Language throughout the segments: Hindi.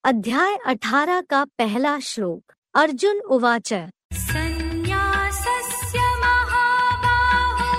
अध्याय 18 का पहला श्लोक। अर्जुन उवाच संन्यासस्य महाबाहो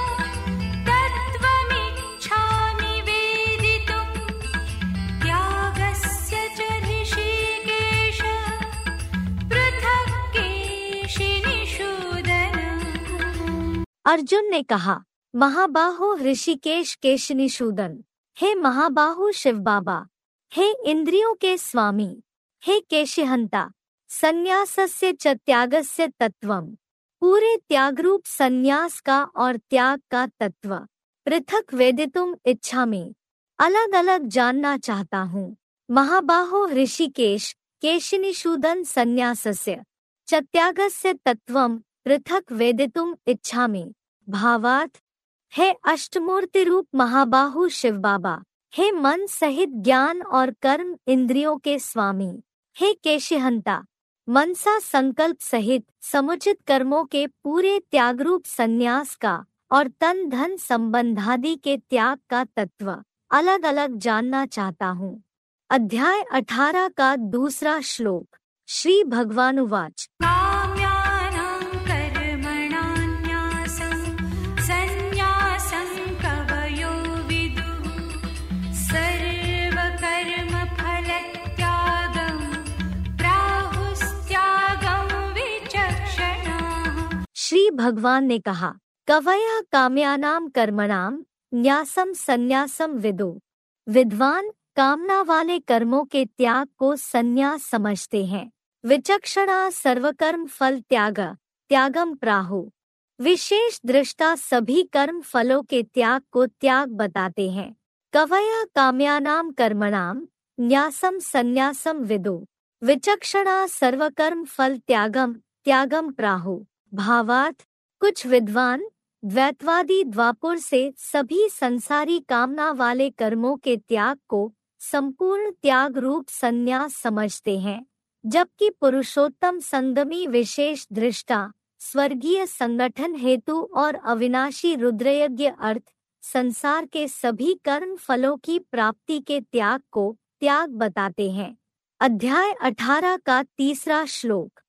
तत्त्वमिच्छामि वेदितुं त्यागस्य च ऋषिकेश पृथक् केशिनिषूदन। अर्जुन ने कहा, महाबाहो ऋषिकेश केशिनिषूदन, हे महाबाहु शिव बाबा, हे इंद्रियों के स्वामी, हे केशिहंता, संन्यासस्य च त्यागस्य तत्वम, पूरे त्यागरूप संन्यास का और त्याग का तत्व, पृथक वेदितुम इच्छामि, अलग अलग जानना चाहता हूँ। महाबाहो ऋषिकेश केशिनिषूदन संन्यासस्य च त्यागस्य तत्वम पृथक वेदितुम इच्छामि। भावार्थ, हे अष्टमूर्ति रूप महाबाहु शिव बाबा, हे मन सहित ज्ञान और कर्म इंद्रियों के स्वामी, हे केशिहंता, मनसा संकल्प सहित समुचित कर्मों के पूरे त्यागरूप संन्यास का और तन धन संबंधादि के त्याग का तत्व अलग अलग जानना चाहता हूँ। अध्याय 18 का दूसरा श्लोक। श्री भगवानुवाच श्री भगवान ने कहा, कवयः काम्यानाम कर्मणाम न्यासम संन्यासम विदु। विद्वान कामना वाले कर्मों के त्याग को संन्यास समझते हैं। विचक्षणा सर्वकर्म फल त्याग त्यागम प्राहु। विशेष दृष्टा सभी कर्म फलों के त्याग को त्याग बताते हैं। कवयः काम्यानाम कर्मणाम न्यासम संन्यासम विदु। विचक्षणा सर्वकर्म फल त्यागम त्यागम प्राहु। भावार्थ, कुछ विद्वान द्वैतवादी द्वापुर से सभी संसारी कामना वाले कर्मों के त्याग को संपूर्ण त्याग रूप संन्यास समझते हैं, जबकि पुरुषोत्तम संगमी विशेष दृष्टा स्वर्गीय संगठन हेतु और अविनाशी रुद्रयज्ञ अर्थ संसार के सभी कर्म फलों की प्राप्ति के त्याग को त्याग बताते हैं। अध्याय 18 का तीसरा श्लोक।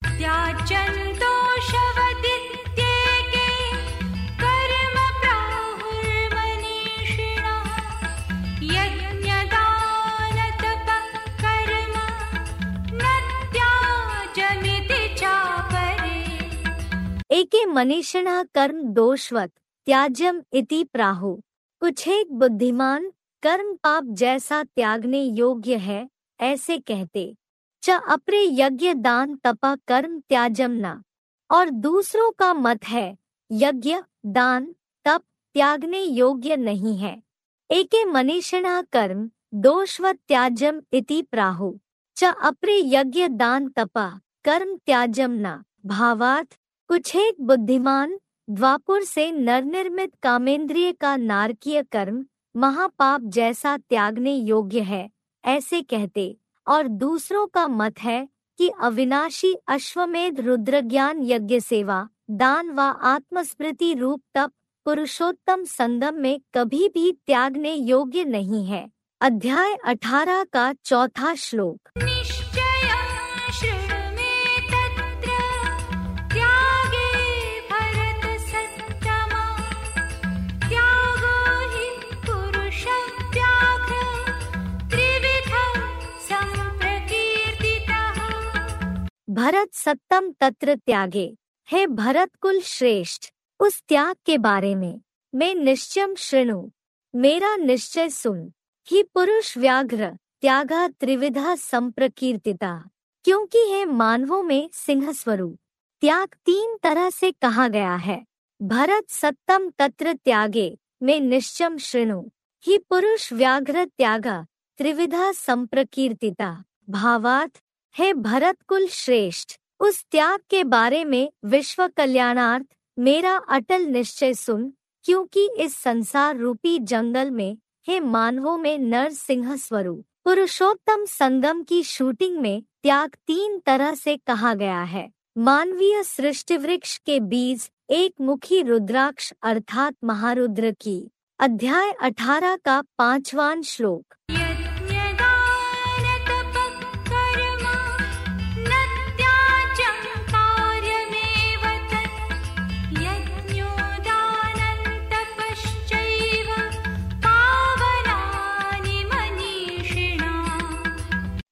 एके मनीषिणः कर्म दोषवत् त्याज्यम इति प्राहु। कुछ एक बुद्धिमान कर्म पाप जैसा त्यागने योग्य है ऐसे कहते। च अपरे यज्ञ दान तपा कर्म त्याज्यम न। और दूसरों का मत है यज्ञ दान तप त्यागने योग्य नहीं है। एके मनीषिणः कर्म दोषवत् त्याज्यम इति प्राहु। च अपरे यज्ञ दान तपा कर्म त्याज्यम न। भावार्थ, कुछ एक बुद्धिमान द्वापुर से नरनिर्मित कामेंद्रिय का नारकीय कर्म महापाप जैसा त्यागने योग्य है ऐसे कहते, और दूसरों का मत है कि अविनाशी अश्वमेध रुद्रज्ञान यज्ञ सेवा दान व आत्मस्मृति रूप तप पुरुषोत्तम संगम में कभी भी त्यागने योग्य नहीं है। अध्याय 18 का चौथा श्लोक। भरत सत्तम तत्र त्यागे। हे भरत कुल श्रेष्ठ, उस त्याग के बारे में मैं निश्चयम शृणु, मेरा निश्चय सुन। ही पुरुष व्याघ्र त्यागा त्रिविधा संप्रकीर्तिता। क्योंकि है मानवों में सिंह स्वरूप त्याग 3 तरह से कहा गया है। भरत सत्तम तत्र त्यागे में निश्चयम शृणु। ही पुरुष व्याघ्र त्यागा त्रिविधा संप्रकीर्तिता। भावार्थ, हे भरत कुल श्रेष्ठ, उस त्याग के बारे में विश्व कल्याणार्थ मेरा अटल निश्चय सुन। क्योंकि इस संसार रूपी जंगल में हे मानवों में नर सिंह स्वरूप पुरुषोत्तम संगम की शूटिंग में त्याग 3 तरह से कहा गया है। मानवीय सृष्टि वृक्ष के बीज एक मुखी रुद्राक्ष अर्थात महारुद्र की। अध्याय 18 का 5वां श्लोक। यज्ञदान तप कर्म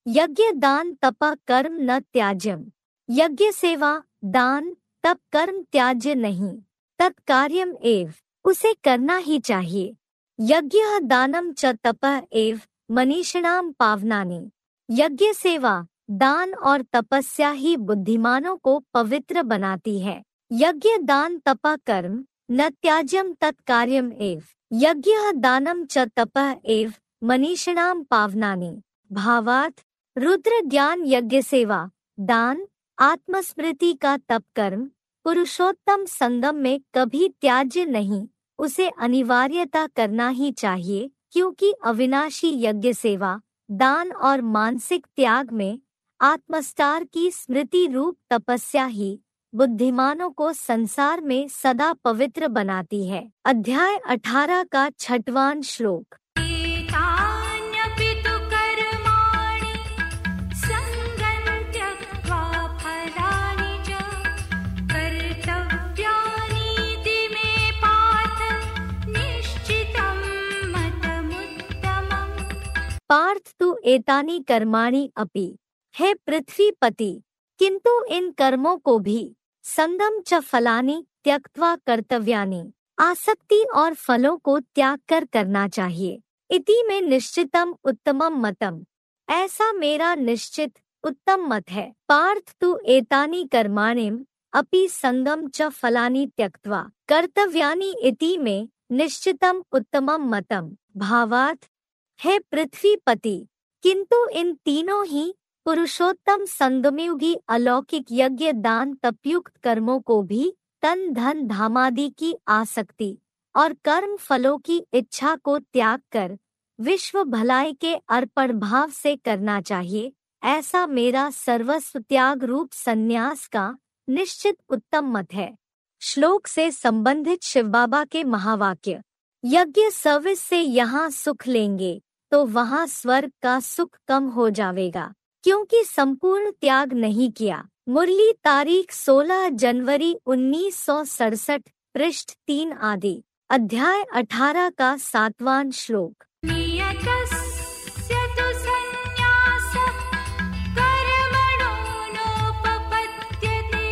यज्ञ दान तप कर्म न त्याज्यम। यज्ञ सेवा दान तप कर्म त्याज्य नहीं, तत्कार्यम एव, उसे करना ही चाहिए। यज्ञ दानम च तपः एव मनीषिणाम पावनानि। यज्ञ सेवा दान और तपस्या ही बुद्धिमानों को पवित्र बनाती है। यज्ञ दान तप कर्म न त्याज्यम तत्कार्यम एव। यज्ञ दानम च तपः एव मनीषिणाम पावनानि। भावार्थ, रुद्र ज्ञान यज्ञ सेवा दान आत्मस्मृति का तप कर्म पुरुषोत्तम संगम में कभी त्याज्य नहीं, उसे अनिवार्यता करना ही चाहिए, क्योंकि अविनाशी यज्ञ सेवा दान और मानसिक त्याग में आत्मस्तार की स्मृति रूप तपस्या ही बुद्धिमानों को संसार में सदा पवित्र बनाती है। अध्याय 18 का 6वां श्लोक। एतान्यपि तु कर्माणि सङ्गं त्यक्त्वा फलानि च कर्तव्यानीति मे पार्थ निश्चितं मतमुत्तमम्। पार्थ तु एतानि कर्माणि अपि, हे पृथ्वीपति, किंतु इन कर्मों को भी संगम च फलानि त्यक्त्वा कर्तव्यानि, आसक्ति और फलों को त्याग कर करना चाहिए। इति में निश्चितम उत्तमम मतम, ऐसा मेरा निश्चित उत्तम मत है। पार्थ तु एतानि कर्माणिम अपि संगम च फलानि त्यक्त्वा कर्तव्यानि इति में निश्चितम उत्तमम मतम। भावार्थ, हे पृथ्वीपति, किंतु इन तीनों ही पुरुषोत्तम संगमयुगी अलौकिक यज्ञ दान तपयुक्त कर्मों को भी तन धन धामादि की आसक्ति और कर्म फलों की इच्छा को त्याग कर विश्व भलाई के अर्पण भाव से करना चाहिए। ऐसा मेरा सर्वस्व त्याग रूप संन्यास का निश्चित उत्तम मत है। श्लोक से संबंधित शिव बाबा के महावाक्य। यज्ञ सर्विस से यहाँ सुख लेंगे तो वहाँ स्वर्ग का सुख कम हो जाएगा, क्योंकि संपूर्ण त्याग नहीं किया। मुरली तारीख 16 जनवरी 1967, पृष्ठ 3 आदि। अध्याय 18 का 7वां श्लोक। नियतस्य तु सन्न्यासः कर्मणो नोपपद्यते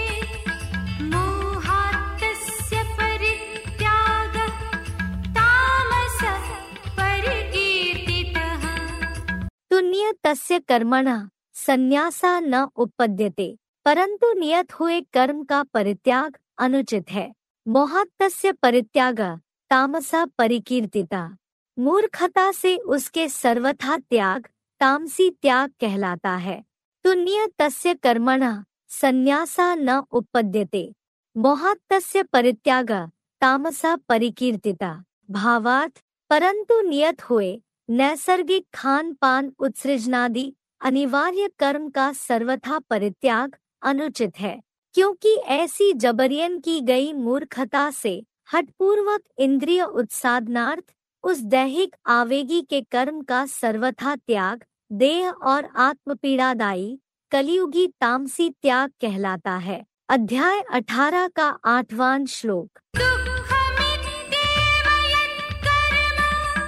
मोहात्तस्य परित्यागः तामसः परिकीर्तितः। तु नियतस्य कर्मणः संन्यासा न उपपद्यते, परंतु नियत हुए कर्म का परित्याग अनुचित है। मोहात्तस्य परित्यागः तामसा परिकीर्तिता, मूर्खता से उसके सर्वथा त्याग तामसी त्याग कहलाता है। तु नियतस्य कर्मणः संन्यासा न उपपद्यते, मोहात्तस्य परित्यागः तामसा परिकीर्तिता। भावार्थ, परंतु नियत हुए नैसर्गिक खान पान उत्सृजनादि अनिवार्य कर्म का सर्वथा परित्याग अनुचित है, क्योंकि ऐसी जबरियन की गई मूर्खता से हठपूर्वक इंद्रिय उत्साधनार्थ उस दैहिक आवेगी के कर्म का सर्वथा त्याग देह और आत्मपीड़ादायी कलियुगी तामसी त्याग कहलाता है। अध्याय 18 का 8वां श्लोक। दुःखमित्येव यत्कर्म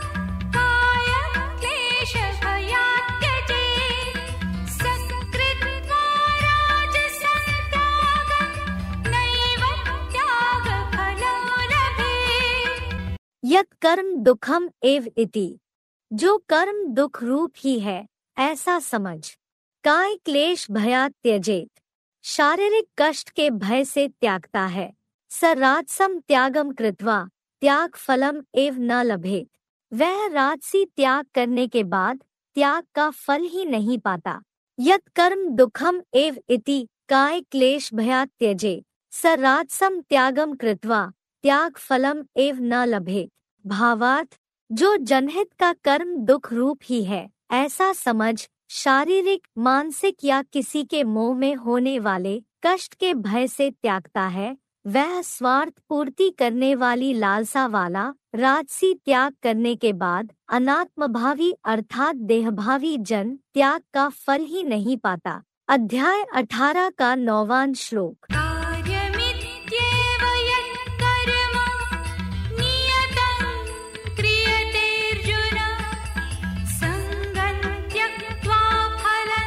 कायक्लेशभयात् त्यजेत् सकृत्वा राजसं त्यागं नैव त्यागफलो लभेत्। यत् कर्म दुखम एव इति, जो कर्म दुख रूप ही है ऐसा समझ। काय क्लेश भयात् त्यजेत, शारीरिक कष्ट के भय से त्यागता है। स राजसम त्यागम कृत्वा त्याग फलम एव न लभेत, वह राजसी त्याग करने के बाद त्याग का फल ही नहीं पाता। यत् कर्म दुखम एव इति काय क्लेश भयात् त्यजेत स राजसम त्यागम कृत्वा त्याग फलम एव न लभेत। भावार्थ, जो जनहित का कर्म दुख रूप ही है ऐसा समझ शारीरिक मानसिक या किसी के मोह में होने वाले कष्ट के भय से त्यागता है, वह स्वार्थ पूर्ति करने वाली लालसा वाला राजसी त्याग करने के बाद अनात्मभावी अर्थात देहभावी जन त्याग का फल ही नहीं पाता। अध्याय 18 का 9वां श्लोक। कार्यमित्येव यत्कर्म नियतं क्रियतेऽर्जुन संगं त्यक्त्वा फलं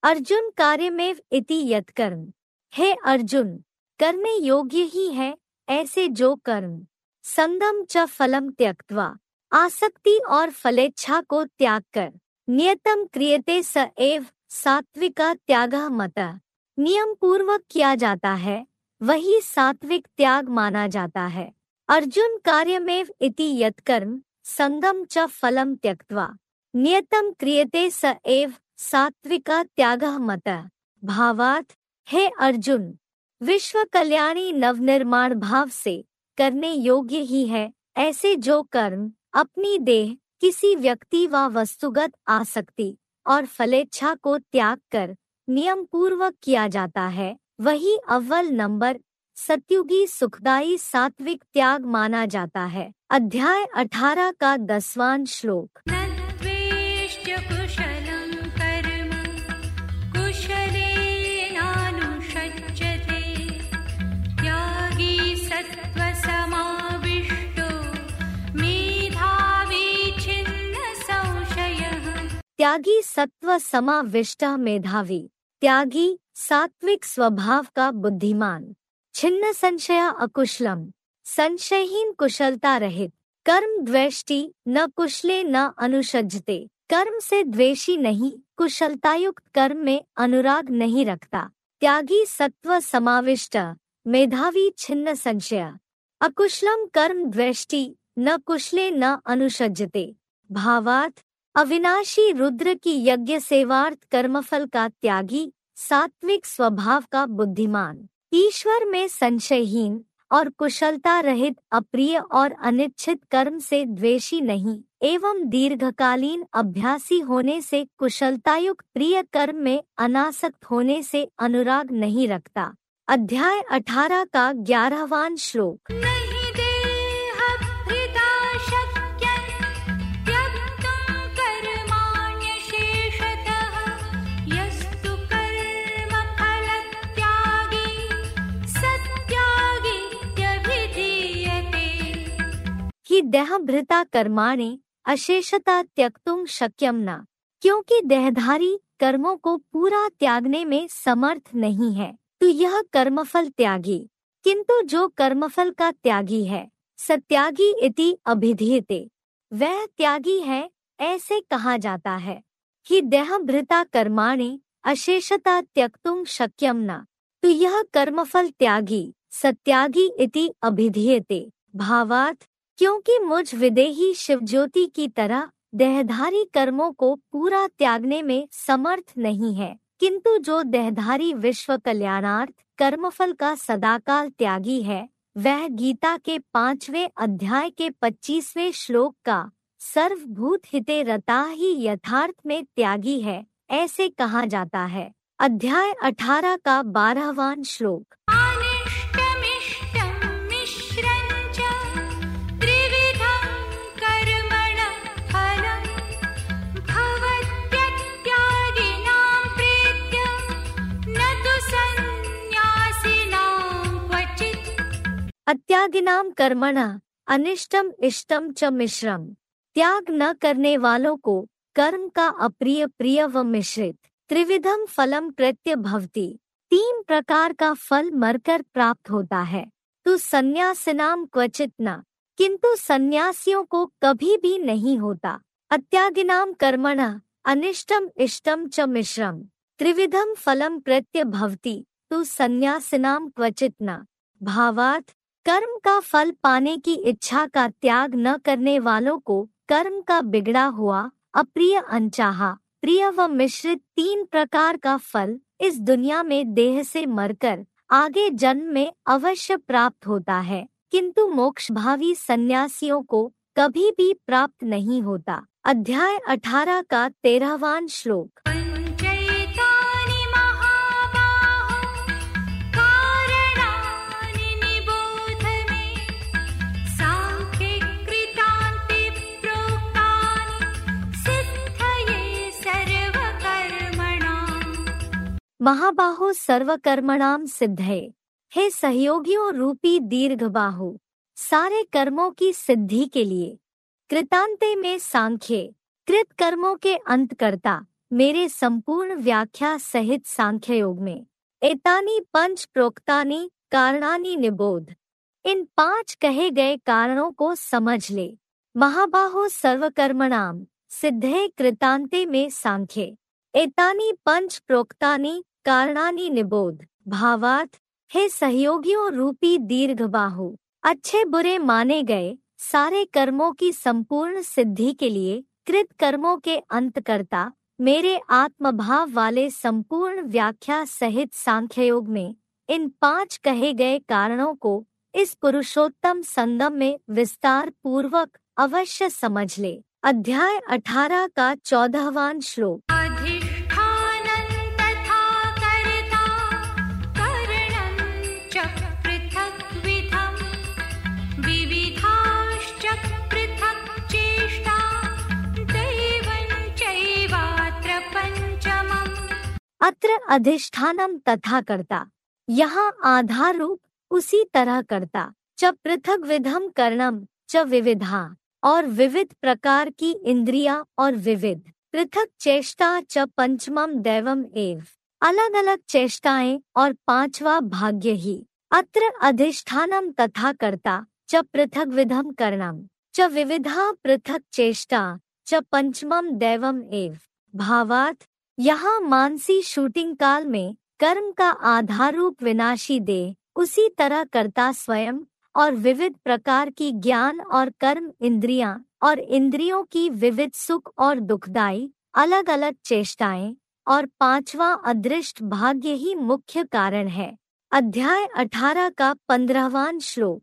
अर्जुन कार्यमेव इति यत्कर्म। हे अर्जुन, करने योग्य ही है ऐसे जो कर्म। संगम च फलम त्यक्त्वा, आसक्ति और फलेच्छा को त्याग कर। नियतम क्रियते स एव सात्विका त्यागः मतः, नियम पूर्वक किया जाता है वही सात्विक त्याग माना जाता है। अर्जुन कार्यमेव इति यत्कर्म संगम च फलम त्यक्त्वा नियतम क्रियते स एव सात्विका त्यागः मतः। भावार्थ, हे अर्जुन, विश्व कल्याणी नवनिर्माण भाव से करने योग्य ही है ऐसे जो कर्म अपनी देह, किसी व्यक्ति व वस्तुगत आसक्ति और फलेच्छा को त्याग कर नियम पूर्वक किया जाता है वही अव्वल नंबर सत्युगी सुखदायी सात्विक त्याग माना जाता है। अध्याय 18 का 10वां श्लोक। न द्वेष्ट्य कुशलं कर्म कुशलेनानुषज्यते, त्यागी सत्त्वसमाविष्टो मेधावी छिन्न संशयः। त्यागी सत्व समाविष्टः मेधावी, त्यागी सात्विक स्वभाव का बुद्धिमान। छिन्न संशय अकुशलम, संशयहीन कुशलता रहित। कर्म द्वेष्टि न कुशले न अनुषज्यते, कर्म से द्वेषी नहीं, कुशलतायुक्त कर्म में अनुराग नहीं रखता। त्यागी सत्व समाविष्ट, मेधावी छिन्न संशय। अकुशलम कर्म द्वेष्टि न कुशले न अनुषज्यते। भावार्थ, अविनाशी रुद्र की यज्ञ सेवार्थ कर्मफल का त्यागी, सात्विक स्वभाव का बुद्धिमान, ईश्वर में संशयहीन और कुशलता रहित, अप्रिय और अनिच्छित कर्म से द्वेषी नहीं एवं दीर्घकालीन अभ्यासी होने से कुशलतायुक्त प्रिय कर्म में अनासक्त होने से अनुराग नहीं रखता। अध्याय 18 का 11वां श्लोक। नहि देहभृता शक्यं त्यक्तुं कर्माण्यशेषतः, यस्तु कर्मफलत्यागी सत्यागीत्यभिधीयते। ही देहभृता कर्माणि अशेषता त्यक्तुं शक्यम न, क्योंकि देहधारी कर्मों को पूरा त्यागने में समर्थ नहीं है तो यह कर्मफल त्यागी। किंतु जो कर्मफल का त्यागी है सत्यागी इति अभिधीयते, वह त्यागी है ऐसे कहा जाता है। ही देहभृता कर्माणि अशेषता त्यक्तुं शक्यम न, तो यह कर्मफल त्यागी सत्यागी इति अभिधीयते। भावार्थ, क्योंकि मुझ विदेही शिवज्योति की तरह देहधारी कर्मों को पूरा त्यागने में समर्थ नहीं है, किंतु जो देहधारी विश्व कल्याणार्थ कर्मफल का सदाकाल त्यागी है वह गीता के 5वें अध्याय के 25वें श्लोक का सर्वभूत हिते रता ही यथार्थ में त्यागी है ऐसे कहा जाता है। अध्याय 18 का 12वां श्लोक। अनिष्टमिष्टं मिश्रं च त्रिविधं कर्मणः फलं, भवत्यत्यागिनां प्रीत्य न तु सन्न्यासिनां क्वचित्। अत्यागिनाम कर्मणः अनिष्टम इष्टम च मिश्रम, त्याग न करने वालों को कर्म का अप्रिय प्रिय व मिश्रित त्रिविधम फलम प्रत्य भवति, 3 प्रकार का फल मरकर प्राप्त होता है। तो सन्यासिनाम क्वचित न, किंतु सन्यासियों को कभी भी नहीं होता। अत्यागिनाम कर्मणः अनिष्टम इष्टम च मिश्रम त्रिविधम फलम प्रत्य भवति, तो सन्यासिनाम क्वचित न। भावार्थ, कर्म का फल पाने की इच्छा का त्याग न करने वालों को कर्म का बिगड़ा हुआ अप्रिय अनचाहा प्रिय व मिश्रित 3 प्रकार का फल इस दुनिया में देह से मरकर आगे जन्म में अवश्य प्राप्त होता है, किंतु मोक्षभावी सन्यासियों को कभी भी प्राप्त नहीं होता। अध्याय 18 का 13वां श्लोक। पञ्चैतानि महाबाहो कारणानि निबोध मे, सांख्ये कृतान्ते प्रोक्तानि सिद्धये सर्वकर्मणाम्। महाबाहो सर्वकर्मणाम सिद्धये, हे सहयोगियों रूपी दीर्घबाहु, सारे कर्मों की सिद्धि के लिए। कृतांते में सांख्य, कृत कर्मों के अंतकर्ता मेरे संपूर्ण व्याख्या सहित सांख्य योग में। एतानि पंच प्रोक्तानि कारणानि निबोध। इन 5 कहे गए कारणों को समझ ले। महाबाहो सर्वकर्मणाम सिद्धे कृतांते में सांख्ये। एतानि पंच प्रोक्तानि कारणानि निबोध। भावार्थ, हे सहयोगियों रूपी दीर्घ बाहु, अच्छे बुरे माने गए सारे कर्मों की संपूर्ण सिद्धि के लिए कृत कर्मों के अंतकर्ता मेरे आत्मभाव वाले संपूर्ण व्याख्या सहित सांख्ययोग में इन 5 कहे गए कारणों को इस पुरुषोत्तम संगम में विस्तार पूर्वक अवश्य समझ ले। अध्याय 18 का 14वां श्लोक। अधिष्ठानं तथा कर्ता करणं च पृथग्विधम् विविधाश्च पृथक् चेष्टा दैवं चैवात्र पञ्चमम्। अत्र अधिष्ठानम तथा कर्ता, यहाँ आधार रूप उसी तरह कर्ता, च पृथक विधम कर्णम च विविधा, और विविध प्रकार की इंद्रिया और विविध पृथक चेष्टा च पंचमम दैवम एव, अलग अलग चेष्टाएं और 5वां भाग्य ही। अत्र अधिष्ठानम तथा कर्ता च पृथक विधम कर्णम च विविधा पृथक चेष्टा च पंचमम दैवम एव। भावार्थ, यहाँ मानसी शूटिंग काल में कर्म का आधार रूप विनाशी देह उसी तरह कर्ता स्वयं और विविध प्रकार की ज्ञान और कर्म इंद्रियां और इंद्रियों की विविध सुख और दुखदायी अलग अलग चेष्टाएं और 5वां अदृष्ट भाग्य ही मुख्य कारण है। अध्याय 18 का 15वां श्लोक।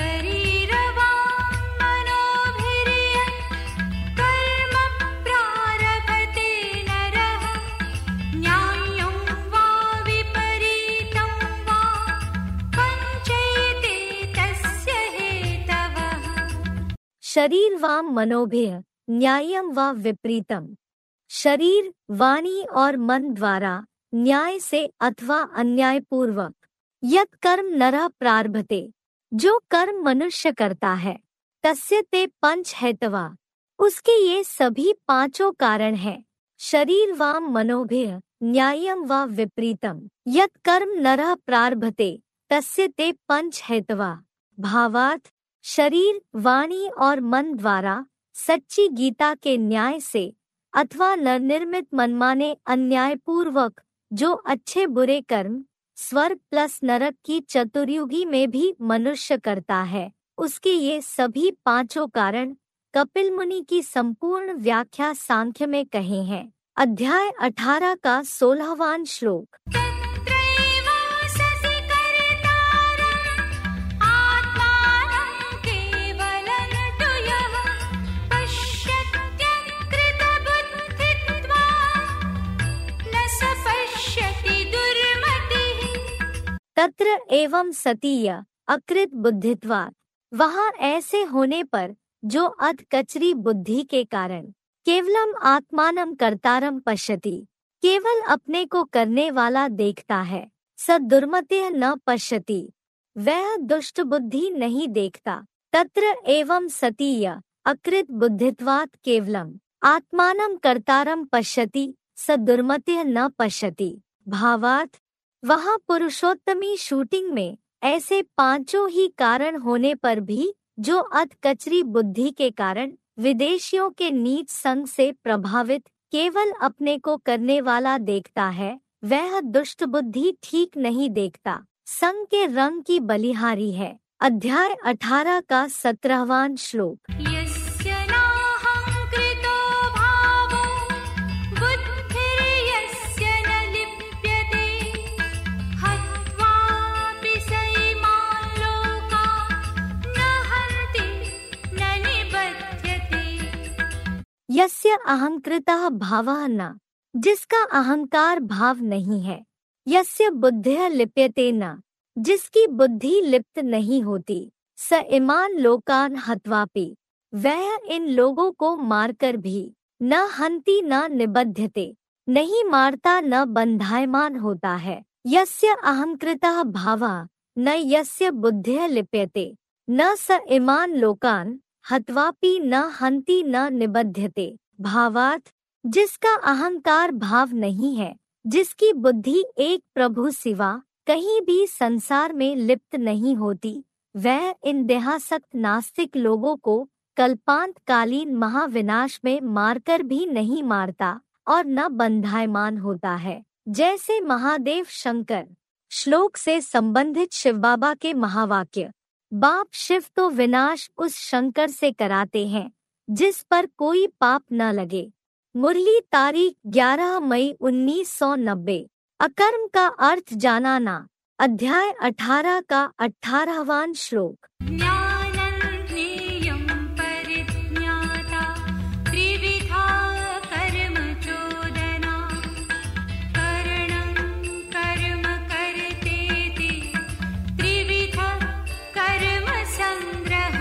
शरीर व मनोभिः न्यायम व विपरीतम। शरीर, वाणी और मन द्वारा न्याय से अथवा अन्याय पूर्वक यत् कर्म नरः प्रारभते, जो कर्म मनुष्य करता है, तस्य ते पंच हेतवा, उसके ये सभी 5 कारण हैं। शरीर व मनोभिः न्यायम व विपरीतम यत् कर्म नरः प्रारभते तस्य ते पंच हेतवा। भावार्थ, शरीर, वाणी और मन द्वारा सच्ची गीता के न्याय से अथवा नरनिर्मित मनमाने अन्याय पूर्वक जो अच्छे बुरे कर्म स्वर्ग प्लस नरक की चतुर्युगी में भी मनुष्य करता है, उसके ये सभी 5 कारण कपिल मुनि की संपूर्ण व्याख्या सांख्य में कहे हैं। अध्याय 18 का 16वां श्लोक। तत्र एवं सतीय अकृत बुद्धित्वात्, वहाँ ऐसे होने पर जो अध कचरी बुद्धि के कारण केवलम आत्मानम कर्तारम पश्यति, केवल अपने को करने वाला देखता है, स दुर्मतेः न पश्यति, वह दुष्ट बुद्धि नहीं देखता। तत्र एवं सतीय अकृत बुद्धित्वात् केवलम आत्मानम कर्तारम पश्यति स दुर्मतेः न पश्यति। भावार्थ, वहाँ पुरुषोत्तमी शूटिंग में ऐसे 5 ही कारण होने पर भी जो अध कचरी बुद्धि के कारण विदेशियों के नीच संग से प्रभावित केवल अपने को करने वाला देखता है, वह दुष्ट बुद्धि ठीक नहीं देखता, संग के रंग की बलिहारी है। अध्याय 18 का 17वां श्लोक। यस्य अहंकृतः भावः न, जिसका अहंकार भाव नहीं है, यस्य बुद्धिः लिप्यते न, जिसकी बुद्धि लिप्त नहीं होती, स इमान लोकान हत्वापि, वह इन लोगों को मारकर भी न हंति न निबध्यते, नहीं मारता न बंधायमान होता है। यस्य अहंकृतः भावः न यस्य बुद्धिः लिप्यते न स इमान लोकान हत्वापि न हंति न निबध्यते। भावार्थ, जिसका अहंकार भाव नहीं है, जिसकी बुद्धि एक प्रभु सिवा कहीं भी संसार में लिप्त नहीं होती, वह इन देहासक्त नास्तिक लोगों को कल्पांतकालीन महाविनाश में मारकर भी नहीं मारता और न बंधायमान होता है। जैसे महादेव शंकर श्लोक से संबंधित शिव बाबा के महावाक्य, बाप शिव तो विनाश उस शंकर से कराते हैं जिस पर कोई पाप न लगे। मुरली तारीख 11 मई 1990। अकर्म का अर्थ जाना ना, अध्याय 18 का 18वां श्लोक। ज्ञानं ज्ञेयं परिज्ञाता त्रिविधा कर्म चोदना करणं कर्म कर्तेति त्रिविधा कर्म संग्रह।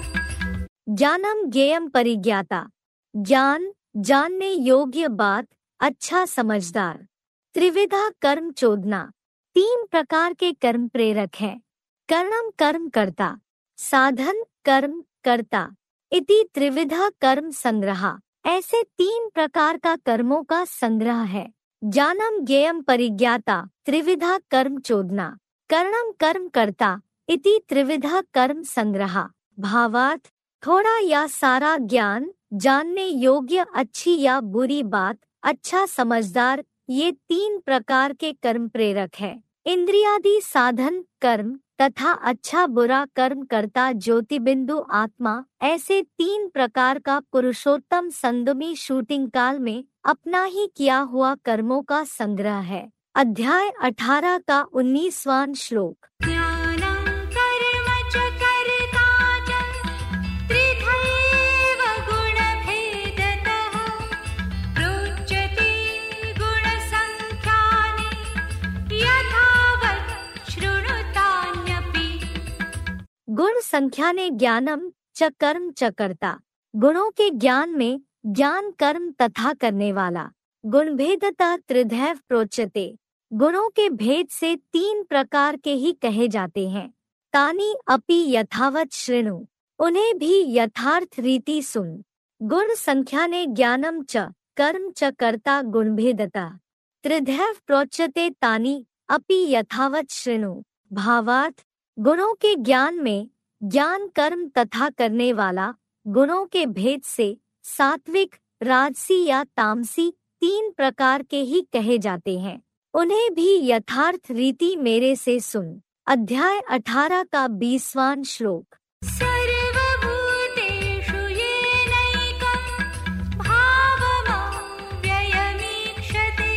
ज्ञानम ज्ञेयम परिज्ञाता, ज्ञान जानने योग्य बात, अच्छा समझदार। त्रिविधा कर्म चोदना, 3 प्रकार के कर्म प्रेरक हैं। कर्णम कर्म कर्ता, साधन कर्म कर्ता, इति त्रिविधा कर्म संग्रह, ऐसे 3 प्रकार का कर्मों का संग्रह है। ज्ञानम ज्ञेयम परिज्ञाता त्रिविधा कर्म चोदना, कर्णम कर्म कर्ता, इति त्रिविधा कर्म संग्रह। भावार्थ, थोड़ा या सारा ज्ञान, जानने योग्य अच्छी या बुरी बात, अच्छा समझदार, ये 3 प्रकार के कर्म प्रेरक है। इंद्रियादि साधन कर्म तथा अच्छा बुरा कर्म करता ज्योतिबिंदु आत्मा, ऐसे 3 प्रकार का पुरुषोत्तम संगमी शूटिंग काल में अपना ही किया हुआ कर्मों का संग्रह है। अध्याय 18 का 19वां श्लोक। ज्ञानं कर्म च कर्ता च त्रिधैव गुणभेदतः प्रोच्यते गुणसङ्ख्यानि यथावत् शृणुतान्यपि। गुण संख्या ने ज्ञानम च कर्म च कर्ता, गुणों के ज्ञान में ज्ञान कर्म तथा करने वाला। गुणभेदता त्रिधैव प्रोच्यते, गुणों के भेद से 3 प्रकार के ही कहे जाते हैं। तानि अपि यथावत शृणु, उन्हें भी यथार्थ रीति सुन। गुण संख्या ने ज्ञानम च कर्म च कर्ता गुणभेदता त्रिधैव प्रोच्यते तानि अपि यथावत शृणु। भावार्थ, गुणों के ज्ञान में ज्ञान कर्म तथा करने वाला, गुणों के भेद से सात्विक, राजसी या तामसी 3 प्रकार के ही कहे जाते हैं, उन्हें भी यथार्थ रीति मेरे से सुन। अध्याय 18 का 20वां श्लोक। सर्वभूतेषु येनैकं भावमव्ययमीक्षते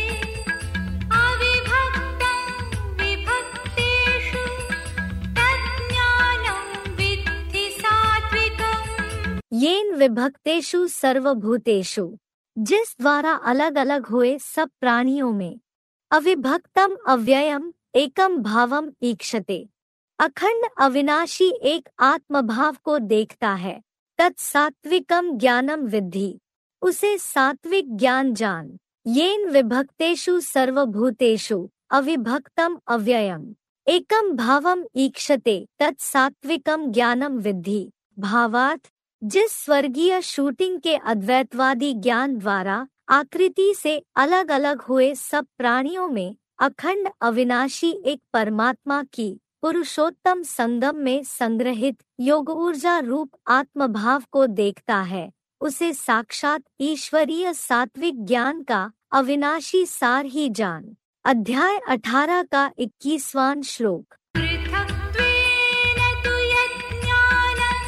अविभक्तं विभक्तेषु तज्ज्ञानं विद्धि सात्विकम्। येन विभक्तेषु सर्वभूतेषु, जिस द्वारा अलग अलग हुए सब प्राणियों में, अविभक्तम अव्ययम एकम भावम ईक्षते, अखंड अविनाशी एक आत्मभाव को देखता है। तत्सात्विकम ज्ञानम विद्धि, उसे सात्विक ज्ञान जान। येन विभक्तेषु सर्वभूतेषु अविभक्तम अव्ययम एकम भावम ईक्षते तत्सात्विकम ज्ञानम विद्धि। भावार्थ, जिस स्वर्गीय शूटिंग के अद्वैतवादी ज्ञान द्वारा आकृति से अलग अलग हुए सब प्राणियों में अखंड अविनाशी एक परमात्मा की पुरुषोत्तम संगम में संग्रहित योग ऊर्जा रूप आत्मभाव को देखता है, उसे साक्षात ईश्वरीय सात्विक ज्ञान का अविनाशी सार ही जान। अध्याय 18 का 21वां श्लोक। पृथक्त्वेन तु यज्ञानं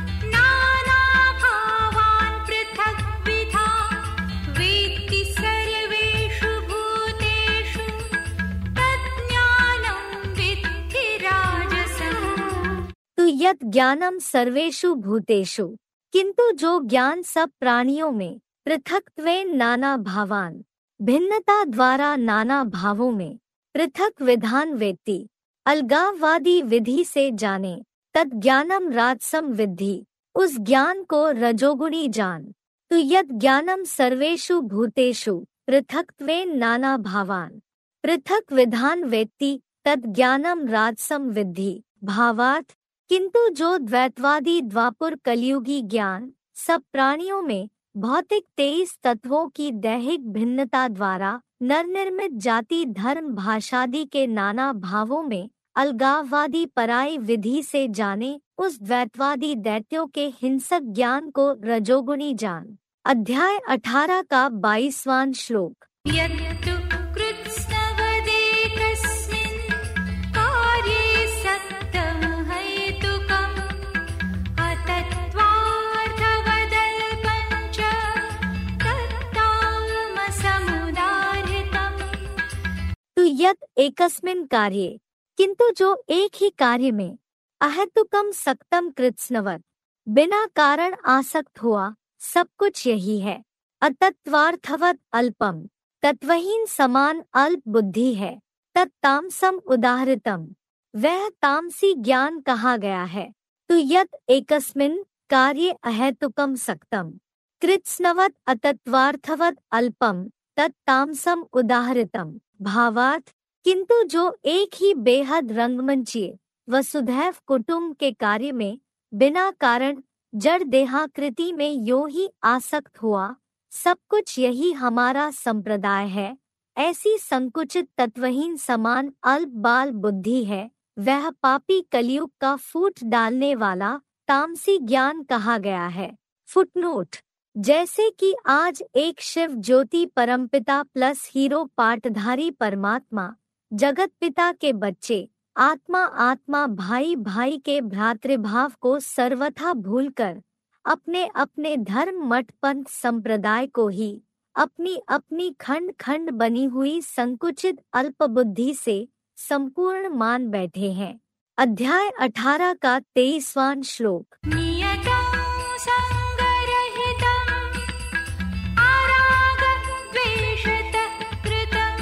नानाभावान् पृथग्विधा वेत्ति सर्वेषु भूतेषु तज्ज्ञानं विद्धि राजसम्। तो यत् ज्ञानम सर्वेषु भूतेषु, किंतु जो ज्ञान सब प्राणियों में पृथक्त्वेन नाना भावान, भिन्नता द्वारा नाना भावों में, पृथक विधान वेत्ति, अलगाववादी विधि से जाने, तत् ज्ञानम राजसम विद्धि, उस ज्ञान को रजोगुणी जान। तो यत् ज्ञानम सर्वेषु भूतेषु पृथक्त्वेन नाना भावान, पृथक विधान वेत्ति, तत् ज्ञानम राजसम विद्धि। भावार्थ, किंतु जो द्वैतवादी द्वापुर कलयुगी ज्ञान सब प्राणियों में भौतिक 23 तत्वों की दैहिक भिन्नता द्वारा नरनिर्मित जाति धर्म भाषादि के नाना भावों में अलगाववादी पराई विधि से जाने उस द्वैतवादी दैत्यों के हिंसक ज्ञान को रजोगुणी जान। अध्याय 18 का 22वां श्लोक। यत्तु कृत्स्नवदेकस्मिन् कार्ये सक्तं हेतुकम् अतत्त्वार्थवदल्पं च तत्तामसमुदाहृतम्। तु यत् एकस्मिन् कार्ये, किंतु जो एक ही कार्य में, अहेतुकम सक्तम कृत्स्नवत्, बिना कारण आसक्त हुआ, सब कुछ यही है। अतत्वार्थवत् अल्पम, तत्वहीन समान अल्प बुद्धि है। तत्तामसम उदाहृतम, वह तामसी ज्ञान कहा गया है। तो यत् एकस्मिन् कार्ये अहेतुकम सक्तम कृत्स्नवत् अतत्वार्थवत् अल्पम तत्तामसम उदाहृतम। भावार्थ, किंतु जो एक ही बेहद रंगमंचीय वसुधैव कुटुंब के कार्य में बिना कारण जड़ देहाकृति में यों ही आसक्त हुआ, सब कुछ यही हमारा संप्रदाय है, ऐसी संकुचित तत्वहीन समान अल्प बाल बुद्धि है, वह पापी कलयुग का फूट डालने वाला तामसी ज्ञान कहा गया है। फुटनोट, जैसे कि आज एक शिव ज्योति परमपिता प्लस हीरो पाटधारी परमात्मा जगत पिता के बच्चे आत्मा आत्मा भाई भाई के भ्रातृभाव को सर्वथा भूलकर अपने अपने धर्म मठ पंथ संप्रदाय को ही अपनी अपनी खंड खंड बनी हुई संकुचित अल्पबुद्धि से संपूर्ण मान बैठे हैं। अध्याय 18 का 23वां श्लोक। नियतं संगरहितं आरागद्वेषतः कृतं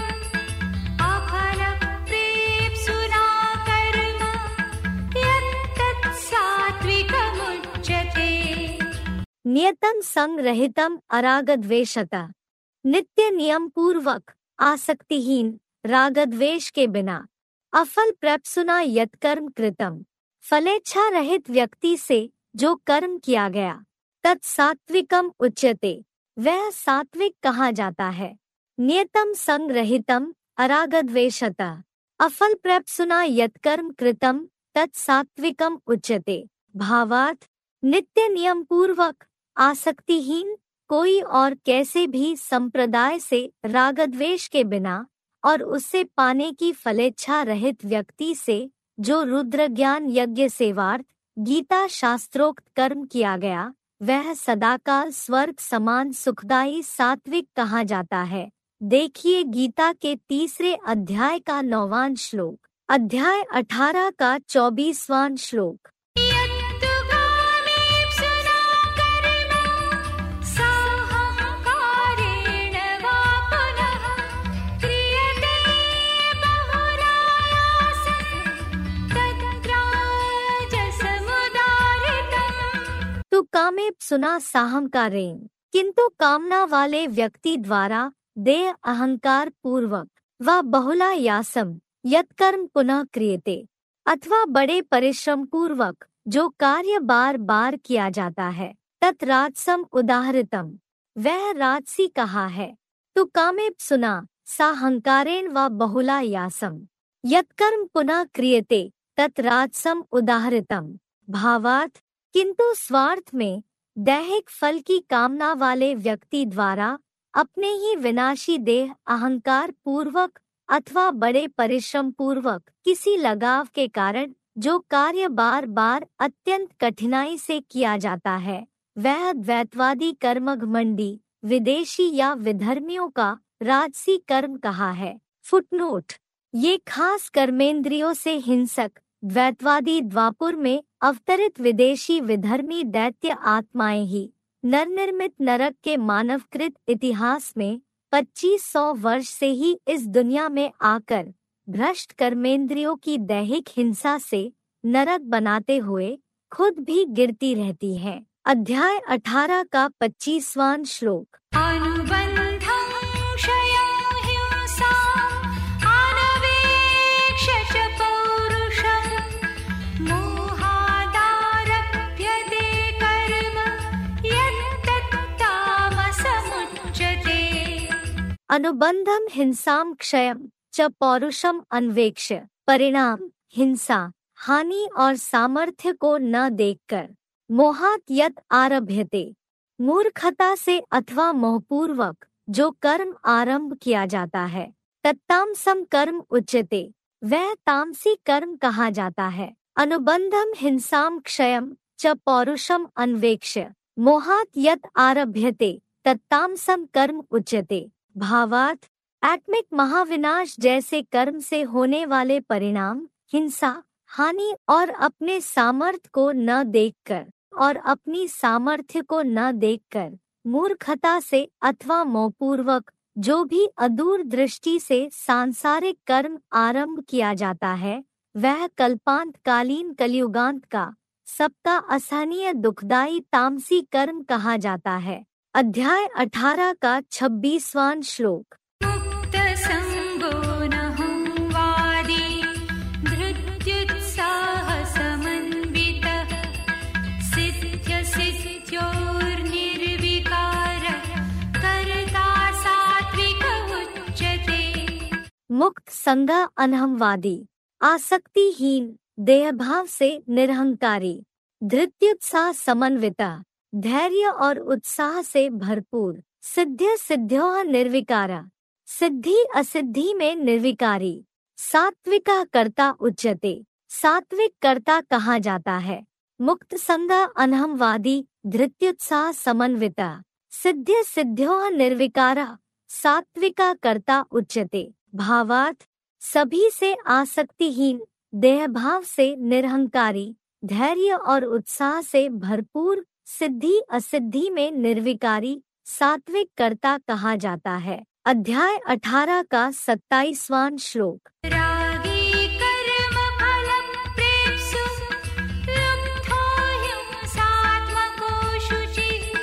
अफलप्रेप्सुना कर्म यत्तत् सात्विकमुच्यते। नियतं संगरहितं अरागद्वेषतः, नित्य नियम पूर्वक आसक्तिहीन रागद्वेष के बिना अफल प्रप्सुना यत्कर्म कृतम, फलेच्छा रहित व्यक्ति से जो कर्म किया गया, तत्सात्विकम उच्यते, वह सात्विक कहा जाता है। नियतम संगरहितम अरागद्वेषतः अफल प्रप्सुना यत्कर्म कृतम तत्सात्विकम उच्यते। भावार्थ, नित्य नियम पूर्वक आसक्तिहीन कोई और कैसे भी संप्रदाय से रागद्वेष के बिना और उससे पाने की फलेच्छा रहित व्यक्ति से जो रुद्र ज्ञान यज्ञ सेवार्थ गीता शास्त्रोक्त कर्म किया गया, वह सदाकाल स्वर्ग समान सुखदायी सात्विक कहा जाता है। देखिए गीता के 3 अध्याय का 9वां श्लोक। अध्याय 18 का 24वां श्लोक। यत्तु कामेप्सुना कर्म साहंकारेण वा पुनः क्रियते बहुलायासं तद्राजसमुदाहृतम्। तो कामेप्सुना साहंकारेण, किंतु कामना वाले व्यक्ति द्वारा देह अहंकार पूर्वक व बहुलायासम यत्कर्म पुनः क्रियते, अथवा बड़े परिश्रम पूर्वक जो कार्य बार बार किया जाता है, तत्राजसम उदाहृतम, वह राजसी कहा है। तो कामेप्सुना साहंकारेण व बहुलायासम यत्कर्म पुनः क्रियते तत्राजसम उदाहृतम। भावार्थ, किंतु स्वार्थ में दैहिक फल की कामना वाले व्यक्ति द्वारा अपने ही विनाशी देह अहंकार पूर्वक अथवा बड़े परिश्रम पूर्वक किसी लगाव के कारण जो कार्य बार बार अत्यंत कठिनाई से किया जाता है, वह द्वैतवादी कर्मघमंडी विदेशी या विधर्मियों का राजसी कर्म कहा है। फुटनोट, ये खास कर्मेंद्रियों से हिंसक द्वैतवादी द्वापुर में अवतरित विदेशी विधर्मी दैत्य आत्माएं ही नरनिर्मित नरक के मानवकृत इतिहास में 2500 वर्ष से ही इस दुनिया में आकर भ्रष्ट कर्मेंद्रियों की दैहिक हिंसा से नरक बनाते हुए खुद भी गिरती रहती हैं। अध्याय 18 का 25वां श्लोक। अनुबंधं क्षयं हिंसा अनवेक्ष्य च पौरुषं मोहादारभ्यते कर्म यत्तत्तामसमुदाहृतम्। अनुबंधम हिंसाम क्षयम च पौरुषम अन्वेक्ष्य। परिणाम हिंसा, हानि और सामर्थ्य को न देखकर मोहात यत आरभ्यते, मूर्खता से अथवा मोहपूर्वक जो कर्म आरंभ किया जाता है, तत्तामसम कर्म उच्यते, वह तामसी कर्म कहा जाता है। अनुबंधम हिंसाम क्षयम च पौरुषम अन्वेक्ष्य, मोहात यत आरभ्यते तत्तामसम कर्म उच्यते। भावार्थ, आत्मिक महाविनाश जैसे कर्म से होने वाले परिणाम हिंसा, हानि और अपने सामर्थ्य को न देखकर मूर्खता से अथवा मोहपूर्वक जो भी अदूर दृष्टि से सांसारिक कर्म आरंभ किया जाता है, वह कल्पांतकालीन कलियुगांत का सबका असहनीय दुखदायी तामसी कर्म कहा जाता है। अध्याय 18 का 26वां श्लोक। मुक्तसंगो नहुं वादी धृत्युत्साहसमन्वितः सिद्ध्यसिद्ध्योर्निर्विकारः कर्ता सात्विक उच्यते। मुक्त संगा अनहमवादी, आसक्तिहीन, देहभाव से निरहंकारी, धृत्युत्साह समन्विता, धैर्य और उत्साह से भरपूर, सिद्ध्य सिद्ध्योः निर्विकारा, सिद्धि असिद्धि में निर्विकारी, सात्विका कर्ता उच्यते, सात्विक कर्ता कहा जाता है। मुक्त संगा अनहमवादी, धृत्युत्साह समन्विता, सिद्ध्य सिद्ध्योः निर्विकारा, सात्विका कर्ता उच्यते। भावार्थ, सभी से आसक्तिहीन, देहभाव से निरहंकारी, धैर्य और उत्साह से भरपूर, सिद्धि असिद्धि में निर्विकारी, सात्विक कर्ता कहा जाता है। अध्याय 18 का 27वां श्लोक। रागी कर्मफलं प्रेप्सु लुब्धो हिंसात्मको शुचिः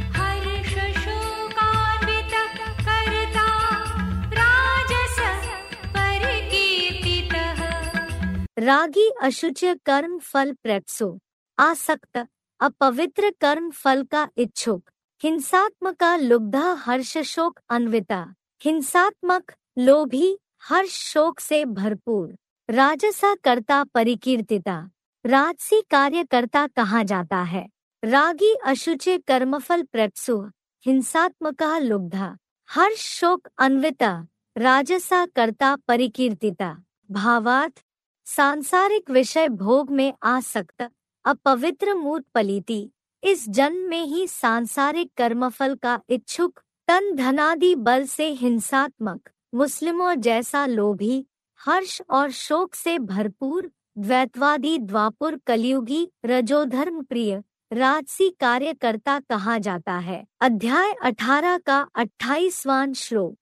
हर्षशोकान्वितः कर्ता राजसः परिकीर्तितः। रागी अशुच्य कर्म फल प्रेप्सु, आसक्त अपवित्र कर्म फल का इच्छुक, हिंसात्मका लुब्धा हर्ष शोक अन्विता, हिंसात्मक लोभी हर्ष शोक से भरपूर, राजसा कर्ता परिकीर्तिता, राजसी कार्यकर्ता कहा जाता है। रागी अशुचि कर्मफल प्रेप्सु, हिंसात्मका लुब्धा हर्ष शोक अन्विता, राजसा कर्ता परिकीर्तिता। भावार्थ, सांसारिक विषय भोग में आसक्त, अपवित्र मूर्त पलीति, इस जन्म में ही सांसारिक कर्मफल का इच्छुक, तन धनादि बल से हिंसात्मक, मुस्लिमों जैसा लोभी, हर्ष और शोक से भरपूर, द्वैतवादी द्वापुर कलियुगी रजोधर्म प्रिय, राजसी कार्यकर्ता कहा जाता है। अध्याय 18 का 28वां श्लोक।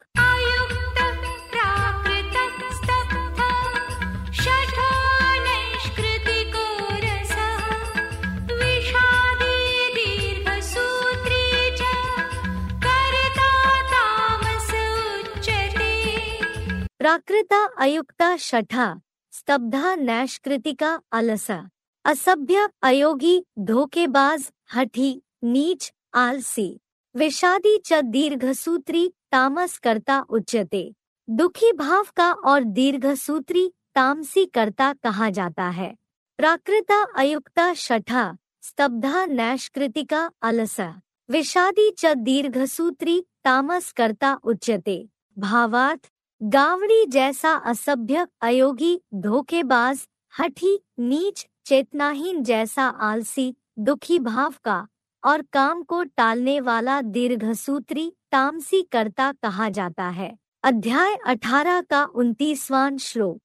प्राकृता अयुक्ता शठा, स्तब्धा नैष्कृतिका अलसा, असभ्य अयोगी धोखेबाज हठी नीच आलसी, विषादी च दीर्घसूत्री तामस कर्ता उच्यते। दुखी भाव का और दीर्घसूत्री तामसी कर्ता कहा जाता है। प्राकृता अयुक्ता शठा, स्तब्धा नैष्कृतिका अलसा, विषादी च दीर्घसूत्री तामस कर्ता उच्यते। भावार्थ, गावड़ी जैसा असभ्य अयोगी धोखेबाज हठी नीच चेतनाहीन जैसा आलसी दुखी भाव का और काम को टालने वाला दीर्घसूत्री तामसी कर्ता कहा जाता है। अध्याय 18 का 29वां श्लोक।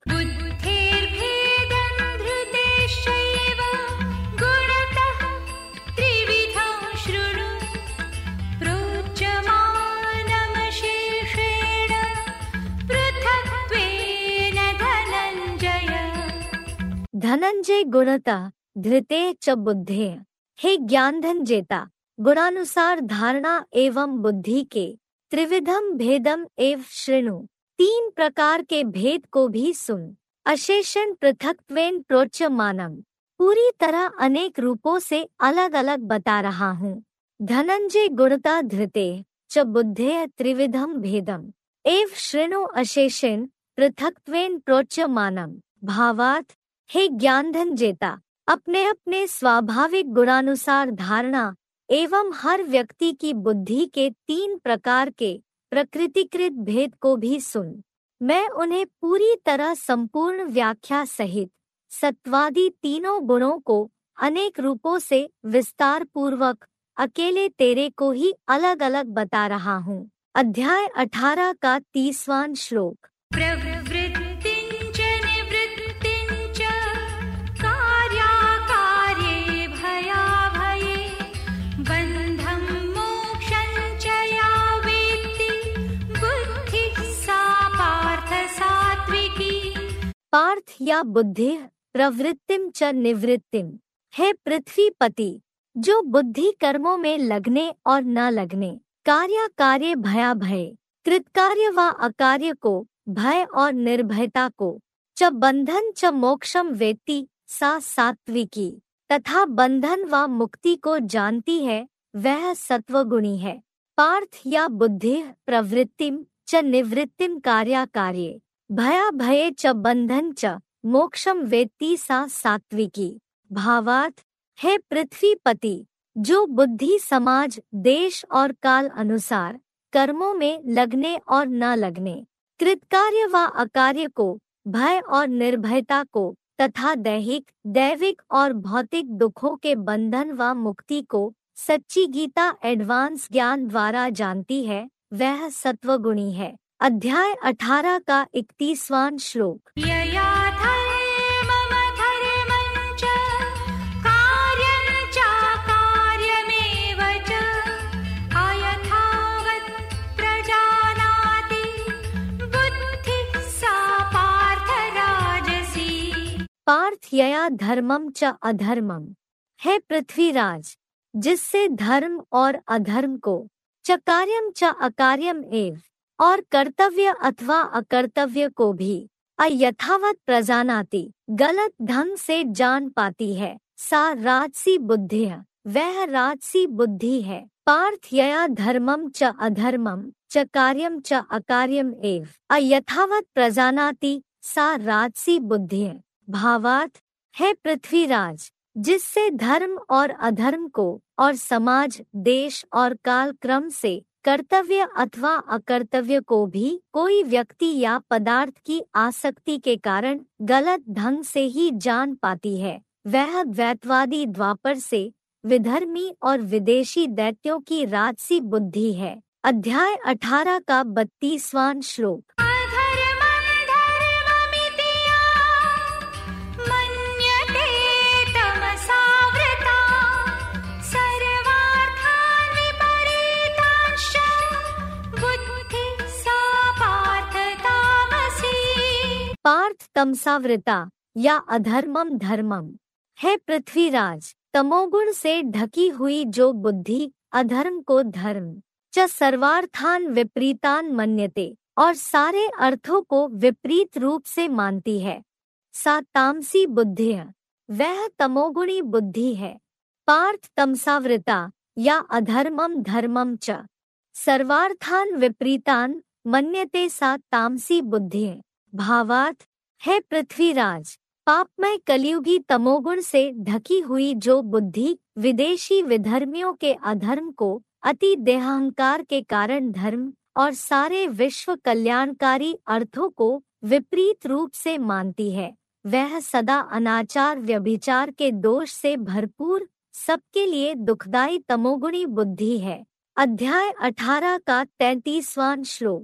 धनंजय गुणता धृते च बुद्धे, हे ज्ञानधन जेता, गुणानुसार धारणा एवं बुद्धि के त्रिविधम भेदम एव शृणु, 3 प्रकार के भेद को भी सुन। अशेषण पृथक्त्वेन प्रोच्यमानम, पूरी तरह अनेक रूपों से अलग अलग बता रहा हूँ। धनंजय गुणता धृते च बुद्धे त्रिविधम भेदम, एव शृणु अशेषेण पृथक्त्वेन प्रोच्यमानम्। भावार्थ, हे ज्ञानधन जेता, अपने अपने स्वाभाविक गुणानुसार धारणा एवं हर व्यक्ति की बुद्धि के 3 प्रकार के प्रकृतिकृत भेद को भी सुन। मैं उन्हें पूरी तरह संपूर्ण व्याख्या सहित सत्वादी तीनों गुणों को अनेक रूपों से विस्तार पूर्वक अकेले तेरे को ही अलग अलग बता रहा हूँ। अध्याय 18 का 30वां श्लोक। प्रवृत्तिञ्च निवृत्तिञ्च कार्याकार्ये भयाभये बन्धं मोक्षं च या वेत्ति बुद्धिः सा पार्थ सात्विकी। पार्थ या बुद्धि प्रवृत्तिम च निवृत्तिम। हे पृथ्वीपति, जो बुद्धि कर्मों में लगने और न लगने, कार्य कार्य भया भय, कृतकार्य व अकार्य को, भय और निर्भयता को, च बंधन च मोक्षम वेत्ति सा सात्विकी, तथा बंधन व मुक्ति को जानती है, वह सत्वगुणी है। पार्थ या बुद्धि प्रवृत्तिम च निवृत्तिम कार्या कार्ये भया भये च बंधन च मोक्षम वेत्ति सा सात्विकी। भावार्थ, हे पृथ्वीपति, जो बुद्धि समाज देश और काल अनुसार कर्मों में लगने और न लगने, कृतकार्य व अकार्य को, भय और निर्भयता को, तथा दैहिक दैविक और भौतिक दुखों के बंधन व मुक्ति को सच्ची गीता एडवांस ज्ञान द्वारा जानती है, वह सत्वगुणी है। अध्याय 18 का 31वां श्लोक। यया धर्मम धर्मं च कार्यं चाकार्यमेव च अयथावत् प्रजानाति बुद्धिः सा पार्थ राजसी। पार्थ यया धर्मम च अधर्मम। है पृथ्वीराज, जिससे धर्म और अधर्म को, च कार्यम च अकार्यम एव, और कर्तव्य अथवा अकर्तव्य को भी, अयथावत प्रजानाति, गलत ढंग से जान पाती है, सा राजसी बुद्धि है, वह राजसी बुद्धि है। पार्थ यया धर्मम च अधर्मम च कार्यम च अकार्यम एव अयथावत प्रजानाति, सा राजसी बुद्धि है। भावार्थ, है पृथ्वीराज, जिससे धर्म और अधर्म को और समाज देश और काल क्रम से कर्तव्य अथवा अकर्तव्य को भी कोई व्यक्ति या पदार्थ की आसक्ति के कारण गलत ढंग से ही जान पाती है, वह द्वैतवादी द्वापर से विधर्मी और विदेशी दैत्यों की राजसी बुद्धि है। अध्याय 18 का 32वां श्लोक। पार्थ तमसावृता या अधर्मम धर्मम। है पृथ्वीराज, तमोगुण से ढकी हुई जो बुद्धि अधर्म को धर्म, च सर्वार्थान विपरीतान मन्यते, और सारे अर्थों को विपरीत रूप से मानती है, सा तामसी बुद्धि है, वह तमोगुणी बुद्धि है। पार्थ तमसावृता या अधर्मम धर्मम च सर्वार्थान विपरीतान मन्यते, सा तामसी बुद्धि है। भावार्थ, है पृथ्वीराज, पापमय कलियुगी तमोगुण से ढकी हुई जो बुद्धि विदेशी विधर्मियों के अधर्म को अति देहाहंकार के कारण धर्म और सारे विश्व कल्याणकारी अर्थों को विपरीत रूप से मानती है, वह सदा अनाचार व्यभिचार के दोष से भरपूर सबके लिए दुखदायी तमोगुणी बुद्धि है। अध्याय 18 का 33वां श्लोक।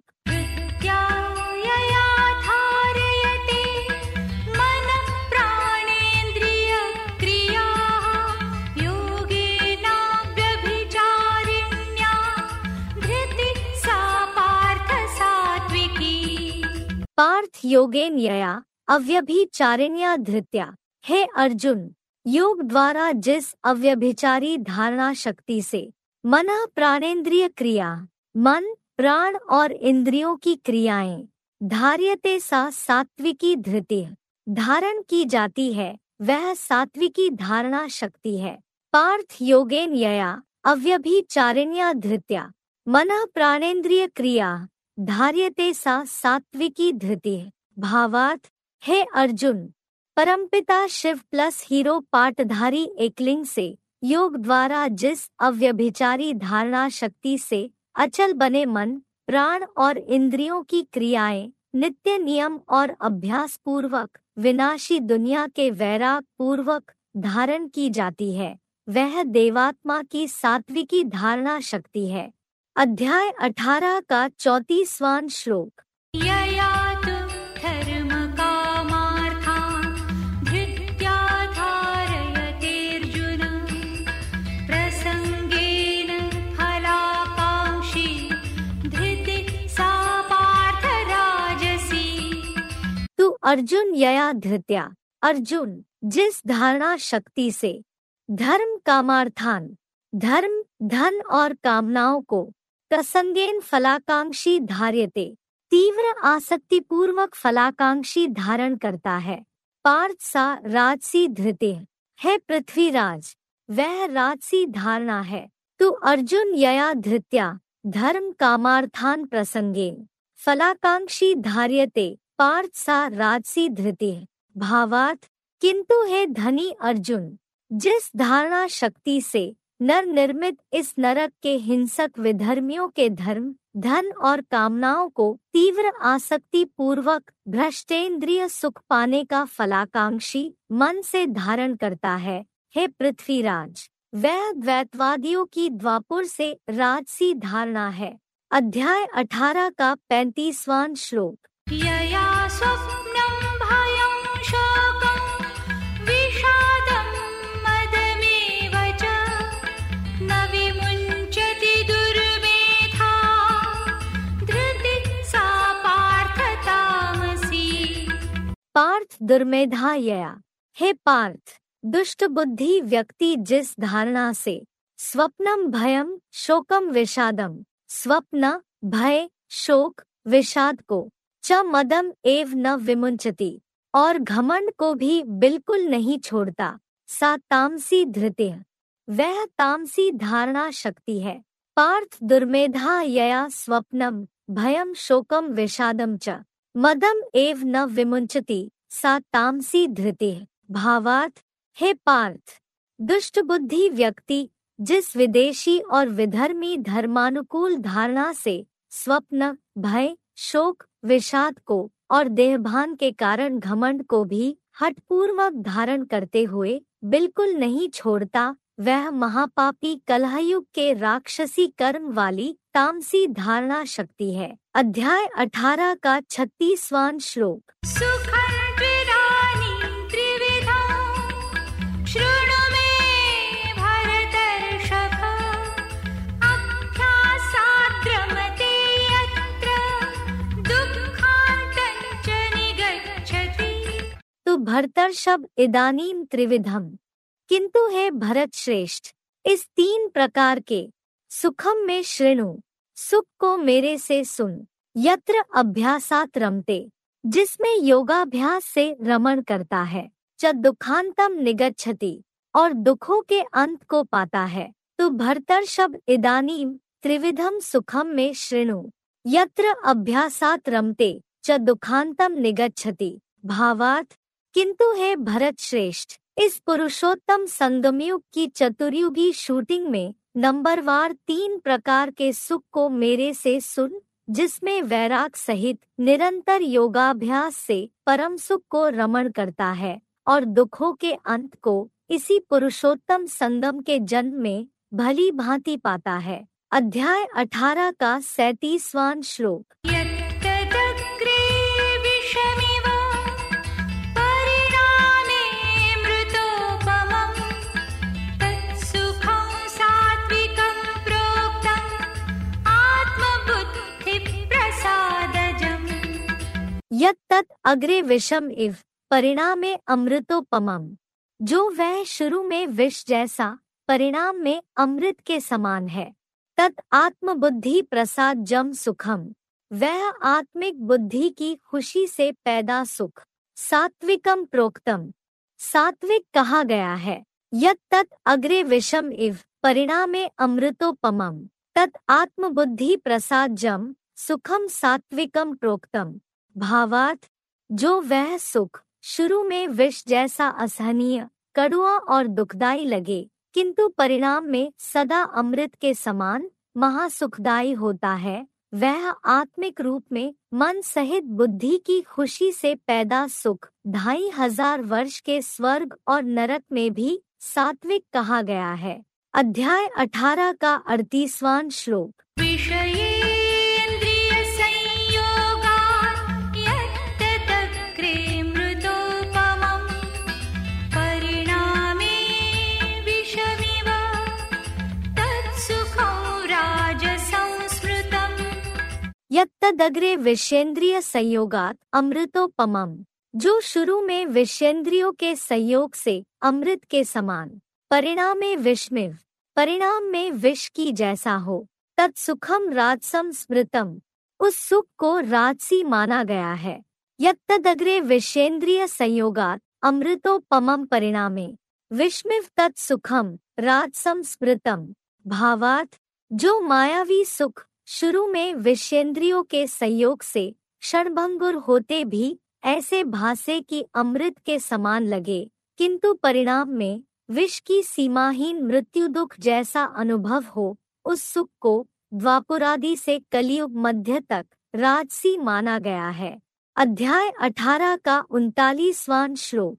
पार्थ योगेन यया अव्यभिचारिण्या धृत्या। हे अर्जुन, योग द्वारा जिस अव्यभिचारी धारणा शक्ति से मन प्राणेन्द्रिय क्रिया, मन प्राण और इंद्रियों की क्रियाएं धार्यते, सा सात्विकी धृति, धारण की जाती है, वह सात्विकी धारणा शक्ति है। पार्थ योगेन यया अव्यभिचारिण्या धृत्या मन प्राणेन्द्रिय क्रिया धार्यते सा सात्विकी धृतिः। भावार्थ, हे अर्जुन, परमपिता शिव प्लस हीरो पाटधारी एकलिंग से योग द्वारा जिस अव्यभिचारी धारणा शक्ति से अचल बने मन, प्राण और इंद्रियों की क्रियाएं नित्य नियम और अभ्यास पूर्वक विनाशी दुनिया के वैराग पूर्वक धारण की जाती है, वह देवात्मा की सात्विकी धारणा शक्ति है। अध्याय 18 का 34वां श्लोक। यया तु धर्मकामार्थान् धृत्या धारयतेऽर्जुन प्रसंगेन फलाकांक्षी धृतिः सा पार्थ राजसी। तू अर्जुन यया धृत्या, अर्जुन जिस धारणा शक्ति से धर्म कामार्थान, धर्म धन और कामनाओं को प्रसंगेन फलाकांक्षी धार्यते, तीव्र आसक्ति पूर्वक फलाकांक्षी धारण करता है, पार्थ सा राजसी धृति है पृथ्वीराज, वह राजसी धारणा है। तू अर्जुन यया धृत्या धर्म कामार्थान प्रसंगेन फलाकांक्षी धार्यते पार्थ सा राजसी धृति। भावार्थ, किंतु हे धनी अर्जुन, जिस धारणा शक्ति से नर निर्मित इस नरक के हिंसक विधर्मियों के धर्म, धन और कामनाओं को तीव्र आसक्ति पूर्वक भ्रष्टेंद्रिय सुख पाने का फलाकांक्षी मन से धारण करता है, हे पृथ्वीराज, वह द्वैतवादियों की द्वापुर से राजसी धारणा है। अध्याय 18 का 35वां श्लोक। यया स्वप्नं भयं शोकं विषादं मदमेव च न विमुञ्चति दुर्मेधा धृतिः सा पार्थ तामसी। पार्थ दुर्मेधा यया, हे पार्थ, दुष्ट बुद्धि व्यक्ति जिस धारणा से स्वप्नम भयम शोकम विषादम, स्वप्न भय शोक विषाद को, च मदम एव न विमुंचति और घमंड को भी बिल्कुल नहीं छोड़ता, सा तामसी धृतिः, वह तामसी धारणा शक्ति है। पार्थ दुर्मेधा यया स्वप्नम भयम शोकम विषादम च मदम एव न विमुंचति सा तामसी धृतिः। भावार्थ, हे पार्थ, दुष्ट बुद्धि व्यक्ति जिस विदेशी और विधर्मी धर्मानुकूल धारणा से स्वप्न भय शोक विषाद को और देहभान के कारण घमंड को भी हठपूर्वक धारण करते हुए बिल्कुल नहीं छोड़ता, वह महापापी कलहयुग के राक्षसी कर्म वाली तामसी धारणा शक्ति है। अध्याय 18 का 36वां श्लोक। सुखं त्विदानीं त्रिविधं शृणु मे भरतर्षभ अभ्यासाद्रमते यत्र दुःखान्तं च निगच्छति। तो भरतर्षभ इदानीम त्रिविधम, किंतु है भरत श्रेष्ठ, इस 3 प्रकार के सुखम में शृणु, सुख को मेरे से सुन, यत्र अभ्यासात रमते, जिसमें योगाभ्यास से रमण करता है, च दुखांतम निगच्छति और दुखों के अंत को पाता है। तो भरतर्षभ इदानीम त्रिविधम सुखम में शृणु, यत्र अभ्यासात रमते च दुखांतम निगच्छति। भावार्थ, किंतु है भरत श्रेष्ठ, इस पुरुषोत्तम संगमयुग की चतुर्युगी शूटिंग में नंबरवार 3 प्रकार के सुख को मेरे से सुन, जिसमें वैराग सहित निरंतर योगाभ्यास से परम सुख को रमण करता है और दुखों के अंत को इसी पुरुषोत्तम संगम के जन्म में भली भांति पाता है। अध्याय 18 का 37वां श्लोक। यत्तदग्रे विषमिव परिणामे मृतोपमं तत्सुखं सात्विकं प्रोक्तम् आत्मबुद्धिप्रसादजम्। यत्तत् अग्रे विषम इव परिणामे अमृतोपमम, जो वह शुरू में विष जैसा परिणाम में अमृत के समान है। तत् आत्मबुद्धि प्रसाद जम सुखम, वह आत्मिक बुद्धि की खुशी से पैदा सुख। सात्विकम प्रोक्तम, सात्विक कहा गया है। यत्तत् अग्रे विषम इव परिणामे अमृतोपमम, तत् आत्मबुद्धि प्रसाद जम सुखम सात्विकम प्रोक्तम। भावार्थ, जो वह सुख शुरू में विष जैसा असहनीय, कड़वा और दुखदाई लगे, किंतु परिणाम में सदा अमृत के समान महासुखदायी होता है, वह आत्मिक रूप में मन सहित बुद्धि की खुशी से पैदा सुख 2500 वर्ष के स्वर्ग और नरक में भी सात्विक कहा गया है। अध्याय 18 का 38वां श्लोक। यत्तदग्रे विषेन्द्रिय संयोगात् अमृतोपमम्, जो शुरू में विषेन्द्रियों के संयोग से अमृत के समान, परिणामे विषमिव, परिणाम में विष की जैसा हो, तत्सुखम राजसम स्मृतम, उस सुख को राजसी माना गया है। यत्तदग्रे विषेन्द्रिय संयोगात् अमृतोपमम् परिणामे विषमिव तत्सुखम राजसम स्मृतम। भावार्थ, जो मायावी सुख शुरू में विषेंद्रियों के संयोग से क्षणभंगुर होते भी ऐसे भासे कि अमृत के समान लगे, किंतु परिणाम में विष की सीमाहीन मृत्यु दुख जैसा अनुभव हो, उस सुख को द्वापुरादि से कलियुग मध्य तक राजसी माना गया है। अध्याय 18 का 39वां श्लोक।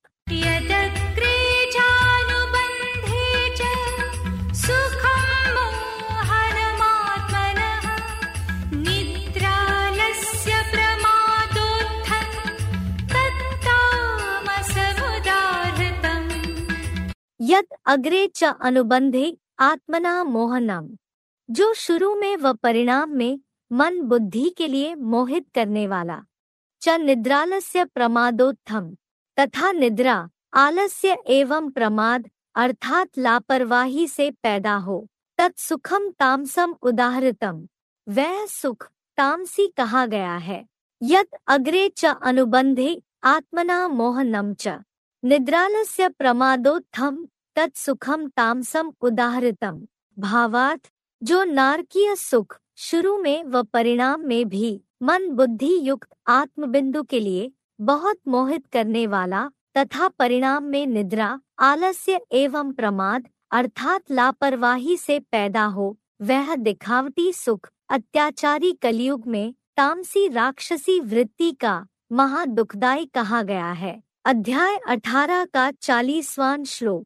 यत् अग्रे च अनुबंधे आत्मना मोहनम, जो शुरू में व परिणाम में मन बुद्धि के लिए मोहित करने वाला, च निद्रालस्य प्रमादोत्थम, तथा निद्रा आलस्य एवं प्रमाद अर्थात लापरवाही से पैदा हो, तत्सुखम तामसम उदाहृतम, वह सुख तामसी कहा गया है। यत् अग्रे च अनुबंधे आत्मना मोहनम च निद्रालस्य प्रमादोत्थम तत्सुखम तामसम उदाहृतम। भावार्थ, जो नारकीय सुख शुरू में व परिणाम में भी मन बुद्धि युक्त आत्मबिंदु के लिए बहुत मोहित करने वाला तथा परिणाम में निद्रा आलस्य एवं प्रमाद अर्थात लापरवाही से पैदा हो, वह दिखावटी सुख अत्याचारी कलयुग में तामसी राक्षसी वृत्ति का महादुखदायी कहा गया है। अध्याय 18 का 40वां श्लोक।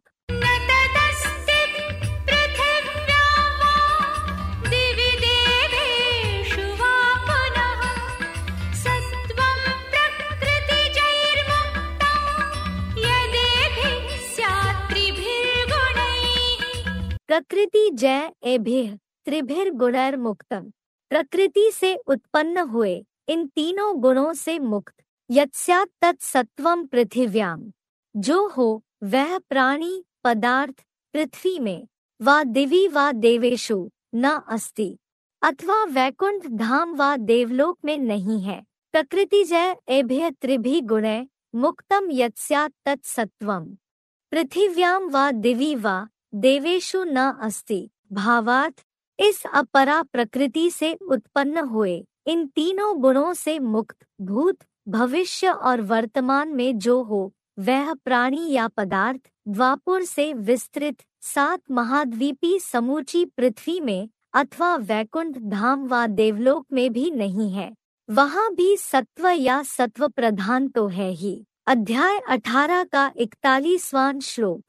प्रकृति जय एभिः त्रिभिर्गुणैर्मुक्तम्, प्रकृति से उत्पन्न हुए इन तीनों गुणों से मुक्त, यत्स्यात् तत्सत्वं पृथिव्याम्, जो हो वह प्राणी पदार्थ पृथ्वी में वा दिवि वा देवेषु न अस्ति, अथवा वैकुंठ धाम वा देवलोक में नहीं है। प्रकृति जय एभिः त्रिभिः गुणैः मुक्तम यत्स्यात् तत्सत्वम् पृथिव्याम् वा दिवि वा देवेषु न अस्ति। भावार्थ, इस अपरा प्रकृति से उत्पन्न हुए इन तीनों गुणों से मुक्त भूत भविष्य और वर्तमान में जो हो वह प्राणी या पदार्थ द्वापुर से विस्तृत 7 महाद्वीपी समूची पृथ्वी में अथवा वैकुंठ धाम व देवलोक में भी नहीं है। वहाँ भी सत्व या सत्व प्रधान तो है ही। अध्याय 18 का 41वां श्लोक।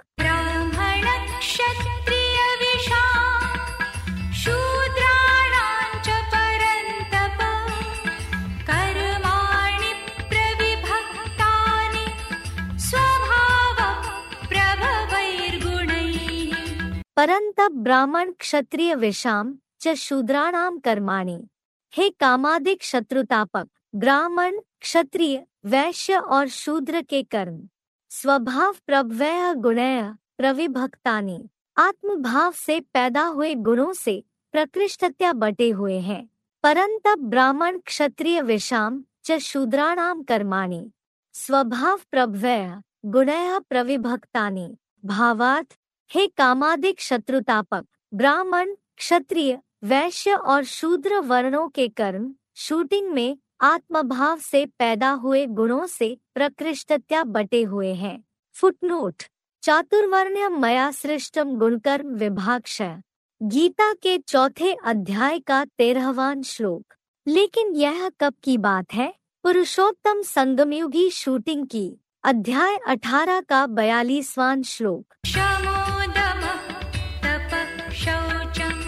परंतप ब्राह्मण क्षत्रिय विषाम च शूद्राणाम कर्माणि, हे कामादिक शत्रुतापक ब्राह्मण क्षत्रिय वैश्य और शूद्र के कर्म स्वभाव प्रभवैः गुणैः प्रविभक्तानि, आत्मभाव से पैदा हुए गुणों से प्रकृष्टतया बटे हुए हैं। परंतप ब्राह्मण क्षत्रिय विषाम च शूद्राणाम कर्माणि स्वभाव प्रभवैः गुणैः प्रविभक्तानि। भावार्थ, हे कामादिक शत्रुतापक ब्राह्मण क्षत्रिय वैश्य और शूद्र वर्णों के कर्म शूटिंग में आत्मभाव से पैदा हुए गुणों से प्रकृष्टतया बटे हुए हैं। फुटनोट: चातुर्वर्ण्यम मया सृष्टम गुणकर्म विभागशः। गीता के 4 अध्याय का 13वां श्लोक। लेकिन यह कब की बात है? पुरुषोत्तम संगमयुगी शूटिंग की। अध्याय 18 का 42वां श्लोक। शमोदमः तपः शौचम्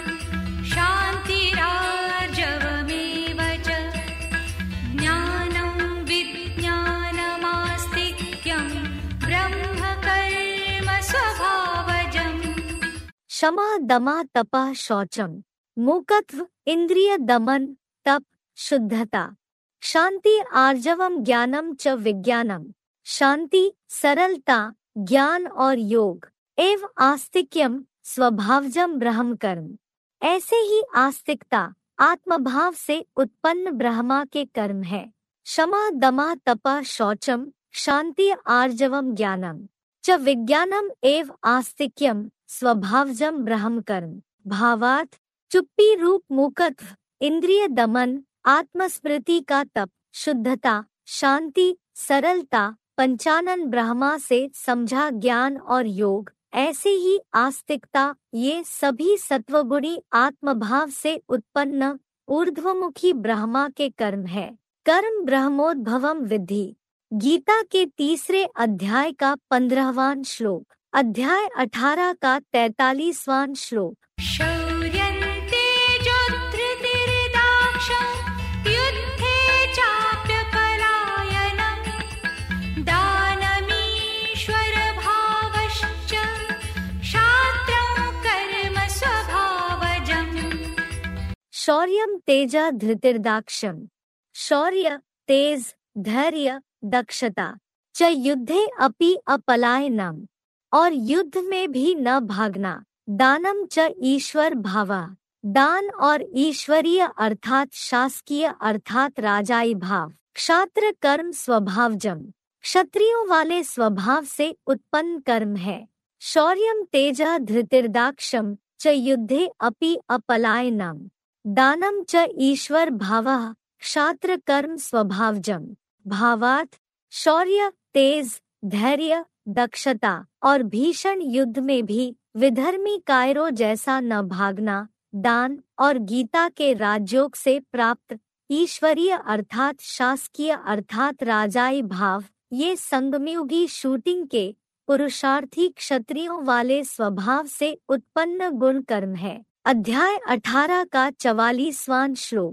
शान्तिरार्जवमेव च ज्ञानं विज्ञानमास्तिक्यं ब्रह्मकर्म स्वभावजम्। क्षमा दमा तपा शौचम। मूकत्व इंद्रिय दमन तप शुद्धता। शांति आर्जवम ज्ञानम च विज्ञानम। शांति सरलता ज्ञान और योग एवं आस्तिक्यम स्वभावजम ब्रह्म कर्म। ऐसे ही आस्तिकता आत्मभाव से उत्पन्न ब्रह्मा के कर्म है। क्षमा दमा तपा शौचम शांति आर्जवम ज्ञानम च विज्ञानम एवं आस्तिक्यम स्वभावजम ब्रह्म कर्म। भावार्थ: चुप्पी रूप मूकत्व, इंद्रिय दमन, आत्मस्मृति का तप, शुद्धता, शांति, सरलता, पंचानन ब्रह्मा से समझा ज्ञान और योग, ऐसे ही आस्तिकता, ये सभी सत्वगुणी आत्मभाव से उत्पन्न ऊर्ध्वमुखी ब्रह्मा के कर्म है। कर्म ब्रह्मोद्भवम विद्धि। गीता के 3 अध्याय का 15वां श्लोक। अध्याय 18 का 43वां श्लोक। शौर्यं तेजोधृतिर्दाक्षं युद्धे चाप्यपलायनं दानमीश्वरभावश्च क्षात्रं कर्म स्वभावजम्। शौर्यम तेजा धृतिर्दाक्षम। शौर्य, तेज, धैर्य, दक्षता। च युद्धे अपि अपलायनम, और युद्ध में भी न भागना। दानम च ईश्वर भावा। दान और ईश्वरीय अर्थात शासकीय अर्थात राजाई भाव। क्षात्र कर्म स्वभावजम, क्षत्रियों वाले स्वभाव से उत्पन्न कर्म है। शौर्यम तेजा धृतिर्दाक्षम च युद्धे अपि अपलायनम दानम च ईश्वर भावः क्षात्र कर्म स्वभावजम। भावार्थ: शौर्य, तेज, धैर्य, दक्षता और भीषण युद्ध में भी विधर्मी कायरों जैसा न भागना। दान और गीता के राजयोग से प्राप्त ईश्वरीय अर्थात शासकीय अर्थात राजाई भाव, ये संगमयुगी शूटिंग के पुरुषार्थी क्षत्रियों वाले स्वभाव से उत्पन्न गुण कर्म है। अध्याय 18 का 44वां श्लोक।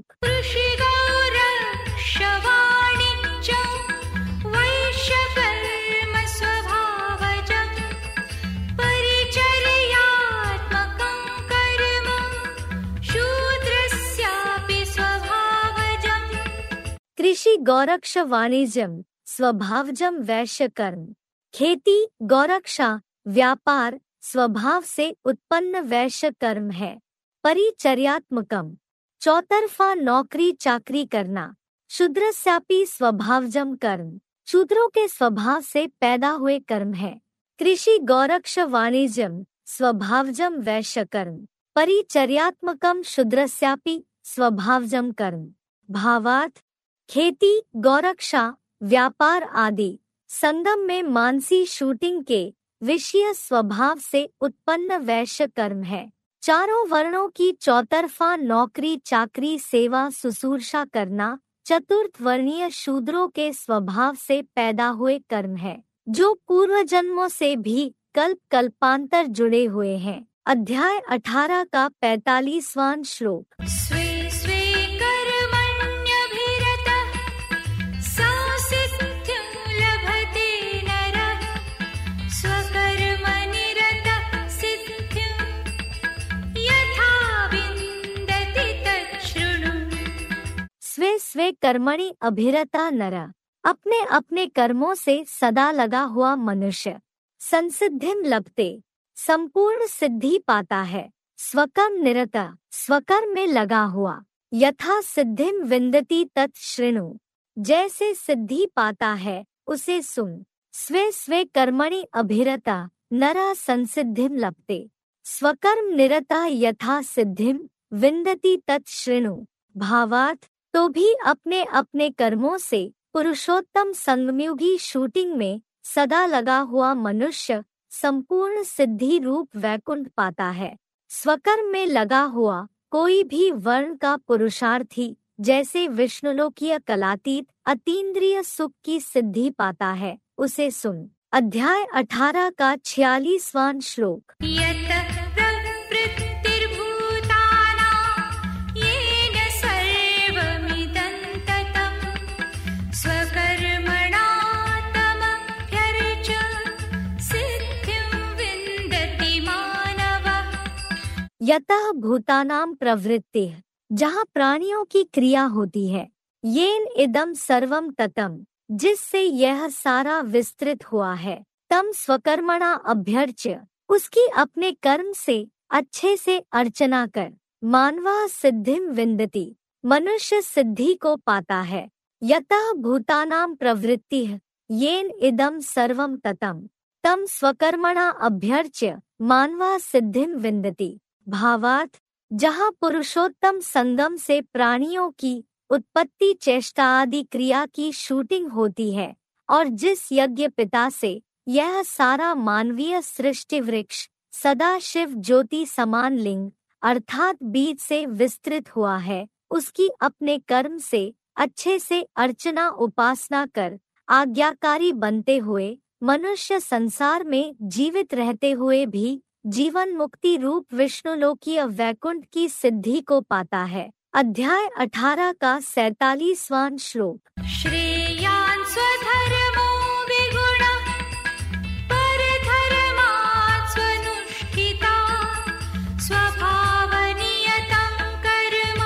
कृषि गौरक्ष वाणिज्यम स्वभावजम वैश्य कर्म। खेती, गौरक्षा, व्यापार स्वभाव से उत्पन्न वैश्य कर्म है। परिचर्यात्मकम, चौतरफा नौकरी चाकरी करना। शूद्रस्यापि स्वभावजम कर्म, शूद्रों के स्वभाव से पैदा हुए कर्म है। कृषि गौरक्ष वाणिज्यम स्वभावजम वैश्य कर्म। परिचर्यात्मकम शूद्रस्यापि स्वभावजम कर्म। भावार्थ: खेती, गौरक्षा, व्यापार आदि संगम में मानसी शूटिंग के विषय स्वभाव से उत्पन्न वैश्य कर्म है। चारों वर्णों की चौतरफा नौकरी चाकरी सेवा सुसूर्षा करना चतुर्थ वर्णीय शूद्रों के स्वभाव से पैदा हुए कर्म है, जो पूर्व जन्मों से भी कल्प कल्पांतर जुड़े हुए हैं। अध्याय 18 का 45वां श्लोक। स्वे स्वे कर्मण्यभिरतः संसिद्धिं लभते नरः स्वकर्मनिरतः सिद्धिं यथा विन्दति तच्छृणु। स्वे स्वे कर्मणि अभिरता नर, अपने अपने कर्मों से सदा लगा हुआ मनुष्य संसिद्धिम लभते, संपूर्ण सिद्धि पाता है। स्वकर्म निरता, स्वकर्म में लगा हुआ। यथा सिद्धिम विन्दति तत् शृणु, जैसे सिद्धि पाता है उसे सुन। स्वे स्वे कर्मणि अभिरता नरा संसिद्धिम लभते, स्वकर्म निरता यथा सिद्धिम विन्दति तत् शृणु। भावार्थ: तो भी अपने अपने कर्मों से पुरुषोत्तम संगमयुगी शूटिंग में सदा लगा हुआ मनुष्य संपूर्ण सिद्धि रूप वैकुंठ पाता है। स्वकर्म में लगा हुआ कोई भी वर्ण का पुरुषार्थी जैसे विष्णुलोकीय कलातीत अतीन्द्रिय सुख की सिद्धि पाता है। उसे सुन। अध्याय 18 का 46वां श्लोक। यत प्रवृत्तिर्भूतानां येन सर्वमिदं ततं स्वकर्मणा तमभ्यर्च्य सिद्धिं विन्दति मानवः। यतः भूतानां प्रवृत्तिः, जहाँ प्राणियों की क्रिया होती है, येन इदं सर्वं ततं, जिससे यह सारा विस्तृत हुआ है, तम स्वकर्मणा अभ्यर्च्य, उसकी अपने कर्म से अच्छे से अर्चना कर, मानवः सिद्धिं विन्दति, मनुष्य सिद्धि को पाता है। यतः भूतानां प्रवृत्तिः येन इदं सर्वं ततं, तम स्वकर्मणा अभ्यर्च्य मानवः सिद्धिं विन्दति। भावार्थ, जहाँ पुरुषोत्तम संगम से प्राणियों की उत्पत्ति चेष्टा आदि क्रिया की शूटिंग होती है और जिस यज्ञ पिता से यह सारा मानवीय सृष्टि वृक्ष सदा शिव ज्योति समान लिंग अर्थात बीज से विस्तृत हुआ है, उसकी अपने कर्म से अच्छे से अर्चना उपासना कर आज्ञाकारी बनते हुए मनुष्य संसार में जीवित रहते हुए भी जीवन मुक्ति रूप विष्णुलोकीय वैकुंठ की सिद्धि को पाता है। अध्याय 18 का 47वां श्लोक। श्रेयान् स्वधर्मो विगुणः परधर्मात् स्वनुष्ठितात् स्वभावनियतं कर्म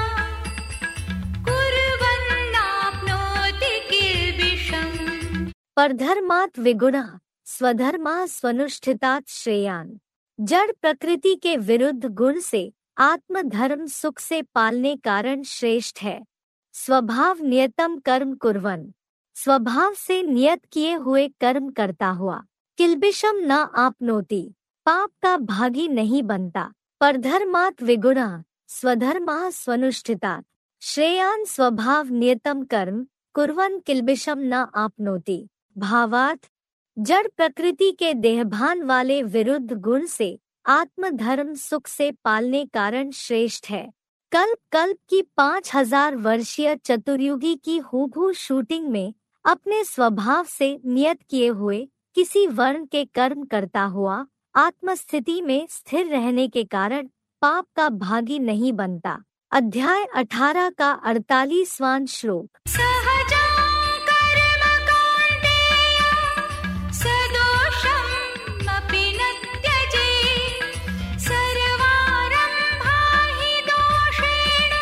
कुर्वन्नाप्नोति किल्बिषम्। परधर्मात् विगुणः स्वधर्मात् स्वनुष्ठितात् श्रेयान्, जड़ प्रकृति के विरुद्ध गुण से आत्मधर्म सुख से पालने कारण श्रेष्ठ है। स्वभाव नियतम कर्म कुर्वन, स्वभाव से नियत किए हुए कर्म करता हुआ, किल्बिषम न आपनोति, पाप का भागी नहीं बनता। परधर्मात् विगुणः स्वधर्मः स्वनुष्ठितात् श्रेयान् स्वभाव नियतम कर्म कुर्वन किल्बिषम न आपनोति। भावार्थ, जड़ प्रकृति के देहभान वाले विरुद्ध गुण से आत्मधर्म सुख से पालने कारण श्रेष्ठ है। कल्प कल्प की 5000 वर्षीय चतुर्युगी की हूबहू शूटिंग में अपने स्वभाव से नियत किए हुए किसी वर्ण के कर्म करता हुआ आत्मस्थिति में स्थिर रहने के कारण पाप का भागी नहीं बनता। अध्याय 18 का 48वां श्लोक। सहजं कर्म कौन्तेय सदोषमपि न त्यजेत् सर्वारम्भा हि दोषेण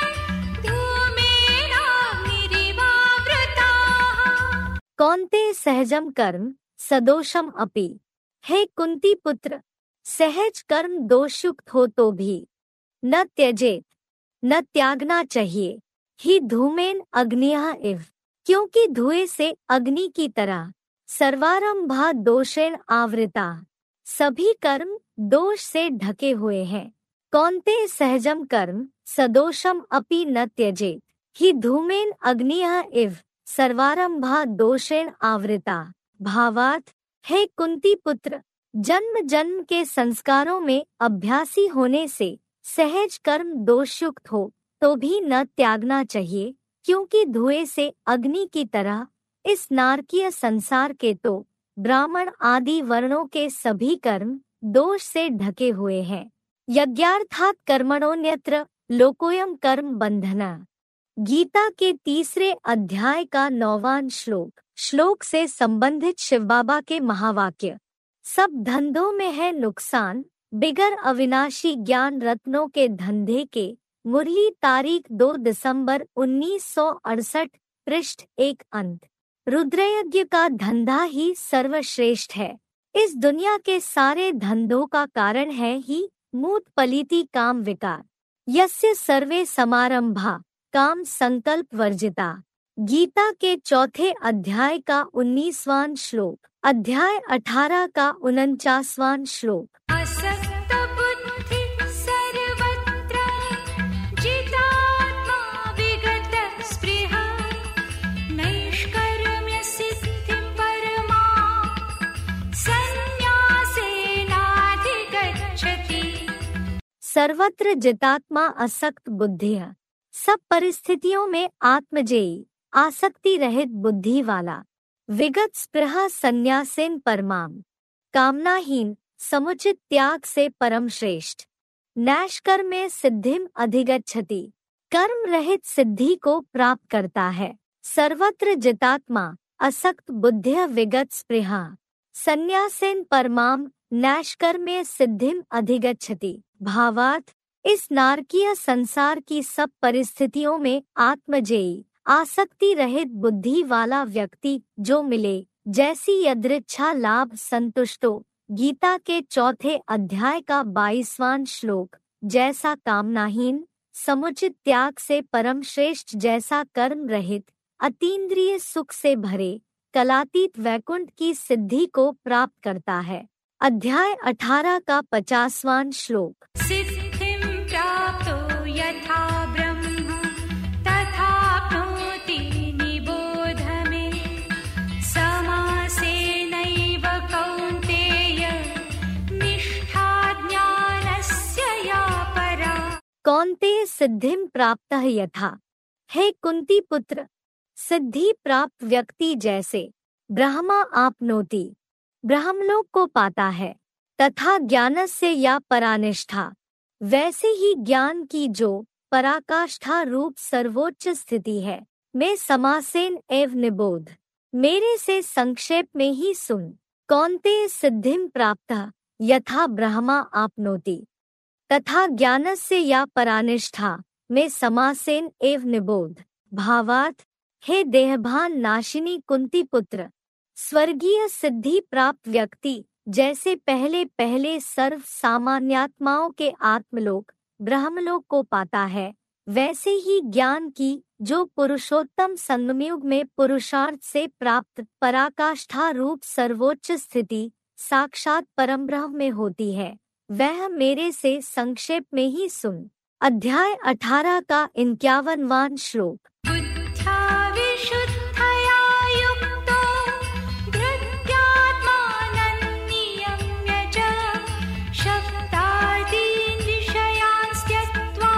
धूमेनाग्निरिवावृताः। कौन्तेय सहजम कर्म सदोषम अपि, हे कुंती पुत्र, सहज कर्म दोषयुक्त हो तो भी न त्यजेत, न त्यागना चाहिए, ही धूमेन अग्नियः इव, क्योंकि धुएं से अग्नि की तरह, सर्वारंभा दोषेण आवृता, सभी कर्म दोष से ढके हुए हैं। कौन्तेय सहजम कर्म सदोषम अपि न त्यजेत, ही धूमेन अग्नियः इव, सर्वारंभा दोषेण आवृता। भावार्थ, हे कुंती पुत्र, जन्म जन्म के संस्कारों में अभ्यासी होने से सहज कर्म दोषयुक्त हो तो भी न त्यागना चाहिए, क्योंकि धुएं से अग्नि की तरह इस नारकीय संसार के तो ब्राह्मण आदि वर्णों के सभी कर्म दोष से ढके हुए हैं। यज्ञार्थात् कर्मणोऽन्यत्र लोकोऽयं कर्म बंधना। गीता के 3 अध्याय का 9वां श्लोक। श्लोक से संबंधित शिव बाबा के महावाक्य। सब धंधों में है नुकसान, बिगर अविनाशी ज्ञान रत्नों के धंधे के। मुरली तारीख 2 दिसंबर 1968, पृष्ठ 1 अंत। रुद्रयज्ञ का धंधा ही सर्वश्रेष्ठ है। इस दुनिया के सारे धंधों का कारण है ही मूत पलीति काम विकार, यस्य सर्वे समारंभा काम संकल्प वर्जिता। गीता के 4 अध्याय का 19वां श्लोक। अध्याय 18 का 49वां श्लोक। असक्त बुद्धि सर्वत्र जितात्मा विगत स्पृहः सर्वत्र जितात्मा असक्त बुद्धिः, सब परिस्थितियों में आत्मजेयी, आसक्ति रहित बुद्धि वाला। विगत स्पृहा संन्यासेन परमाम, कामनाहीन, समुचित त्याग से परम श्रेष्ठ। नैष्कर्म्य सिद्धिम अधिगच्छति, कर्म रहित सिद्धि को प्राप्त करता है। सर्वत्र जितात्मा असक्त बुद्धिः विगत स्पृहा संन्यासेन परमाम नैष्कर्म्य सिद्धिम अधिगच्छति। भावार्थ, इस नारकीय संसार की सब परिस्थितियों में आत्मजेयी, आसक्ति रहित बुद्धि वाला व्यक्ति जो मिले, जैसी यदृच्छा लाभ संतुष्टो, गीता के 4 अध्याय का 22वां श्लोक, जैसा कामनाहीन, समुचित त्याग से परम श्रेष्ठ, जैसा कर्म रहित, अतीन्द्रिय सुख से भरे, कलातीत वैकुंठ की सिद्धि को प्राप्त करता है। अध्याय 18 का 50वां श्लोक। सिद्धिं प्राप्तो यथा ब्रह्म तथाप्नोति निबोध मे। समासेनैव कौन्तेय निष्ठा ज्ञानस्य या परा। कौन्तेय सिद्धिं प्राप्तः यथा, हे कुंती पुत्र, सिद्धि प्राप्त व्यक्ति जैसे ब्रह्मा आपनोति, ब्रह्मलोक को पाता है, तथा ज्ञानस्य या परानिष्ठा, वैसे ही ज्ञान की जो पराकाष्ठा रूप सर्वोच्च स्थिति है। मैं समासेन एव निबोध, मेरे से संक्षेप में ही सुन। कौन्तेय सिद्धिं प्राप्तः यथा ब्रह्मा आपनोति, तथा ज्ञानस्य या परानिष्ठा, में समासेन एव निबोध। भावार्थ, हे देहभान नाशिनी कुंती पुत्र, स्वर्गीय सिद्धि प्राप्त व्यक्ति जैसे पहले पहले सर्व सामान्यात्माओं के आत्मलोक ब्रह्मलोक को पाता है, वैसे ही ज्ञान की जो पुरुषोत्तम संगमयुग में पुरुषार्थ से प्राप्त पराकाष्ठा रूप सर्वोच्च स्थिति साक्षात परम ब्रह्म में होती है, वह मेरे से संक्षेप में ही सुन। अध्याय 18 का 51वां श्लोक। बुद्ध्या विशुद्धया युक्तो धृत्यात्मानं नियम्य च शब्दादीन् विषयान् त्यक्त्वा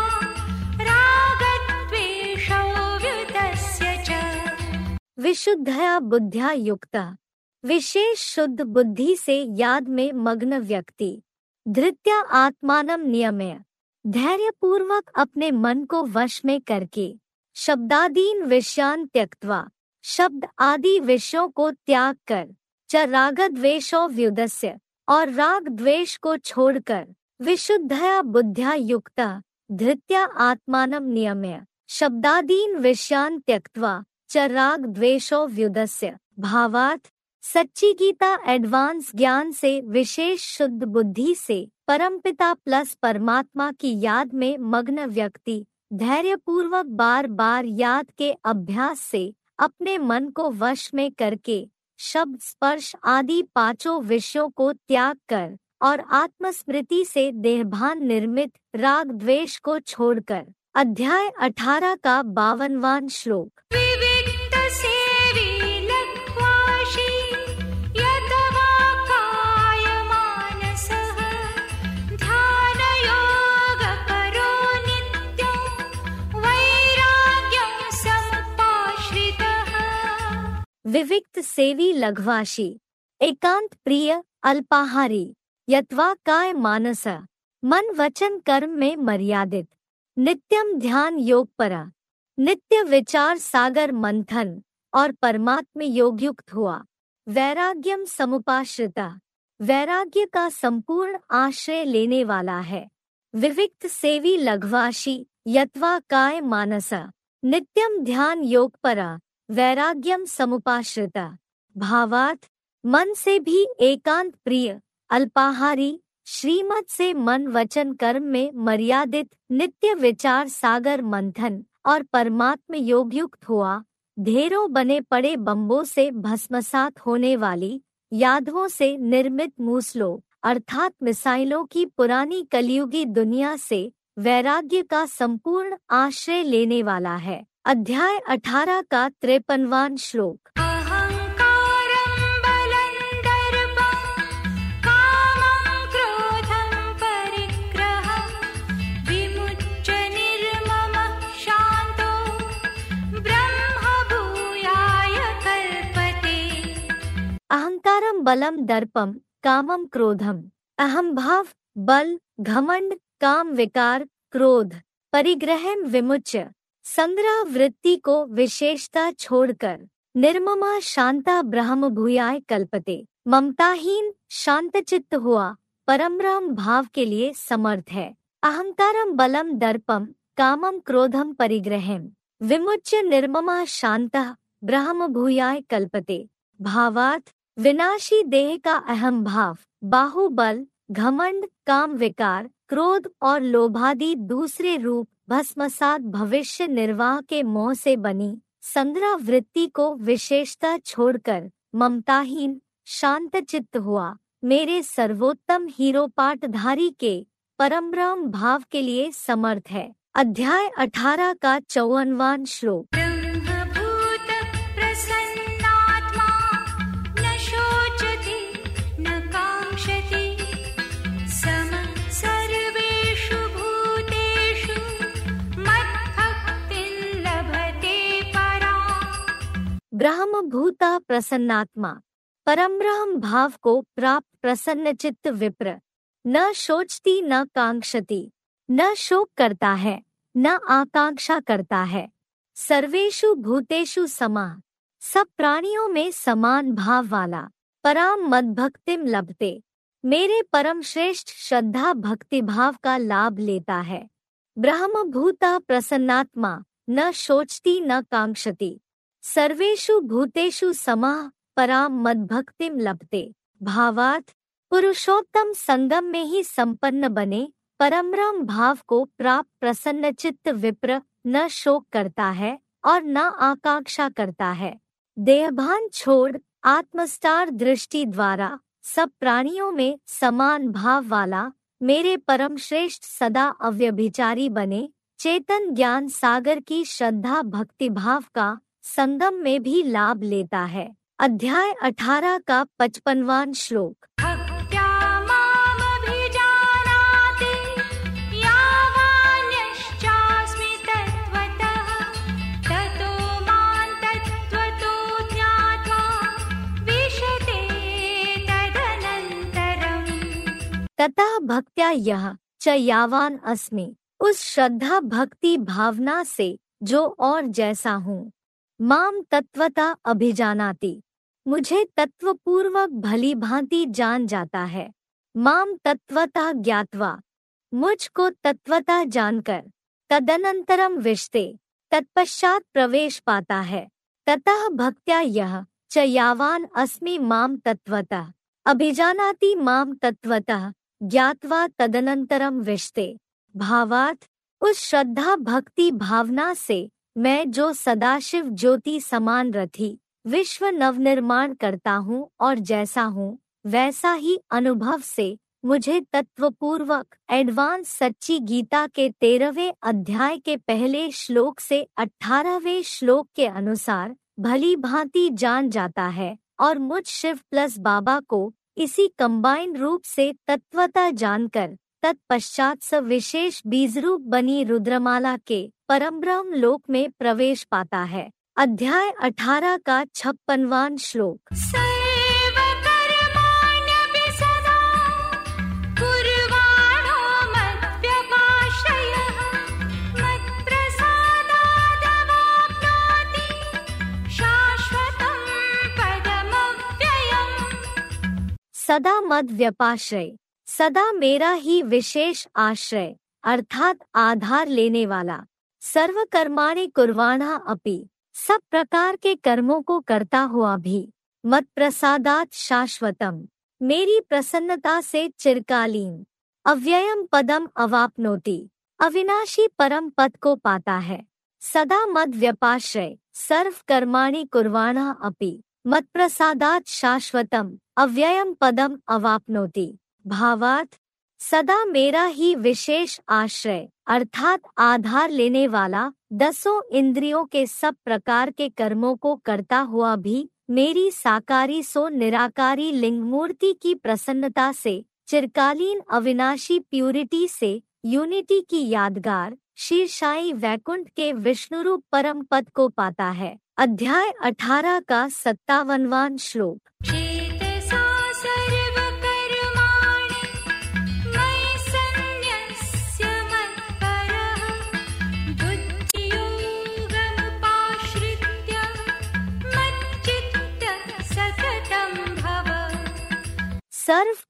रागद्वेषौ व्युतस्य च। विशुद्धया बुद्ध्या युक्ता, विशेष शुद्ध बुद्धि से याद में मग्न व्यक्ति, धृत्या आत्मानं नियम्य, धैर्य पूर्वक अपने मन को वश में करके, शब्दादीन विषयान् त्यक्त्वा, शब्द आदि विषयों को त्याग कर, च रागद्वेषो व्युदस्य, और राग द्वेष को छोड़कर, विशुद्धया बुद्ध्या युक्ता धृत्या आत्मानं नियम्य, शब्दादीन विषयान् त्यक्त्वा, च राग द्वेषो व्युदस्य। भावार्थ, सच्ची गीता एडवांस ज्ञान से विशेष शुद्ध बुद्धि से परमपिता प्लस परमात्मा की याद में मग्न व्यक्ति धैर्य पूर्वक बार बार याद के अभ्यास से अपने मन को वश में करके शब्द स्पर्श आदि 5 विषयों को त्याग कर और आत्मस्मृति से देहभान निर्मित राग द्वेष को छोड़कर। अध्याय 18 का 52वां श्लोक। विविक्त सेवी लघ्वाशी, एकांत प्रिय अल्पाहारी, यत्वा काय मानस, मन वचन कर्म में मर्यादित, नित्यम ध्यान योग परा, नित्य विचार सागर मंथन और परमात्म योग युक्त हुआ, वैराग्यम समुपाश्रिता, वैराग्य का संपूर्ण आश्रय लेने वाला है। विविक्त सेवी लघ्वाशी, यत्वा काय मानस, नित्यम ध्यान योग परा, वैराग्यम समुपाश्रिता। भावार्थ, मन से भी एकांत प्रिय, अल्पाहारी, श्रीमत से मन वचन कर्म में मर्यादित, नित्य विचार सागर मंथन और परमात्म योग युक्त हुआ, ढेरों बने पड़े बम्बों से भस्मसात होने वाली, यादवों से निर्मित मूसलों अर्थात मिसाइलों की पुरानी कलयुगी दुनिया से वैराग्य का संपूर्ण आश्रय लेने वाला है। अध्याय 18 का 53वां श्लोक। अहंकारं बलं दर्पं कामं क्रोधं परिग्रहं बलम दर्पम कामम क्रोधम। अहम भाव, बल, घमंड, काम विकार, क्रोध, परिग्रहम विमुच्य, संग्रह वृत्ति को विशेषता छोड़कर निर्ममा शांता ब्रह्म भूयाय कल्पते, ममताहीन शांतचित्त हुआ परमब्रह्म भाव के लिए समर्थ है। अहंकारम बलम दर्पम कामम क्रोधम परिग्रहम विमुच्य निर्ममा शांतः ब्रह्म भूयाय कल्पते। भावार्थ, विनाशी देह का अहम भाव, बाहुबल, घमंड, काम विकार, क्रोध और लोभादि दूसरे रूप भस्मसात भविष्य निर्वाह के मोह से बनी संग्रह वृत्ति को विशेषता छोड़कर ममताहीन शांतचित्त हुआ मेरे सर्वोत्तम हीरो पाठधारी के परमब्रह्म भाव के लिए समर्थ है। अध्याय 18 का 54वां श्लोक। ब्रह्मभूत प्रसन्नात्मा न शोचति न काङ्क्षति समः सर्वेषु भूतेषु मद्भक्तिं लभते पराम्। ब्रह्मभूता प्रसन्नात्मा, परमब्रह्म भाव को प्राप्त प्रसन्नचित्त विप्र, न शोचती न कांक्षति, न शोक करता है न आकांक्षा करता है। सर्वेषु भूतेषु समाः, सब प्राणियों में समान भाव वाला। पराम मद्भक्तिम लभते, मेरे परम श्रेष्ठ श्रद्धा भक्ति भाव का लाभ लेता है। ब्रह्मभूता प्रसन्नात्मा न शोचती न कांक्षति, सर्वेषु भूतेषु समाः पराम मद्भक्तिम लभते। भावार्थ, पुरुषोत्तम संगम में ही संपन्न बने परमब्रह्म भाव को प्राप्त प्रसन्नचित्त विप्र न शोक करता है और न आकांक्षा करता है। देहभान छोड़ आत्मस्टार दृष्टि द्वारा सब प्राणियों में समान भाव वाला मेरे परम श्रेष्ठ सदा अव्यभिचारी बने चेतन ज्ञान सागर की श्रद्धा भक्ति भाव का संगम में भी लाभ लेता है। अध्याय 18 का 55वां श्लोक। भक्त्या मामभिजानाति यावान्यश्चास्मि तत्त्वतः ततो मां तत्त्वतो ज्ञात्वा विशते तदनन्तरम्। ततः भक्त्या यह च यावान अस्मि, उस श्रद्धा भक्ति भावना से जो और जैसा हूँ, माम तत्वता अभिजानाति, मुझे तत्वपूर्वक भली भांति जान जाता है। माम तत्वता ज्ञात्वा, मुझको तत्वता जानकर, तदनंतरम विशते, तत्पश्चात प्रवेश पाता है। ततः भक्त्या यह च यावान अस्मि माम तत्वतः अभिजानाति माम तत्वतः ज्ञात्वा तदनंतरम विशते। भावार्थ, उस श्रद्धा भक्ति भावना से मैं जो सदाशिव ज्योति समान रथी विश्व नवनिर्माण करता हूँ और जैसा हूँ वैसा ही अनुभव से मुझे तत्वपूर्वक एडवांस सच्ची गीता के 13वें अध्याय के पहले श्लोक से 18वें श्लोक के अनुसार भली भांति जान जाता है और मुझ शिव प्लस बाबा को इसी कंबाइंड रूप से तत्वता जानकर तत्पश्चात सविशेष बीजरूप बनी रुद्रमाला के परमब्रह्म लोक में प्रवेश पाता है। अध्याय 18 का 56वां श्लोक। सर्वकर्माण्यपि सदा कुर्वाणो मद्व्यपाश्रयः मत्प्रसादादवाप्नोति शाश्वतं पदमव्ययम्। सदा मद व्यपाश्रय, सदा मेरा ही विशेष आश्रय अर्थात आधार लेने वाला। सर्वकर्माणि कुर्वाणा अपि, सब प्रकार के कर्मों को करता हुआ भी। मत प्रसादात शाश्वतम, मेरी प्रसन्नता से चिरकालीन। अव्ययम पदम अवाप्नोति, अविनाशी परम पद को पाता है। सदा मद व्यपाश्रय, सर्व कर्माणि कुर्वाणा अपि, मत प्रसादात शाश्वतम अव्ययम पदम अवाप्नोति। भावार्थ, सदा मेरा ही विशेष आश्रय अर्थात आधार लेने वाला 10 इंद्रियों के सब प्रकार के कर्मों को करता हुआ भी मेरी साकारी सो निराकारी लिंग मूर्ति की प्रसन्नता से चिरकालीन अविनाशी प्यूरिटी से यूनिटी की यादगार शीर्षाई वैकुंठ के विष्णुरूप परम पद को पाता है। अध्याय 18 का 57वां श्लोक। चेतसा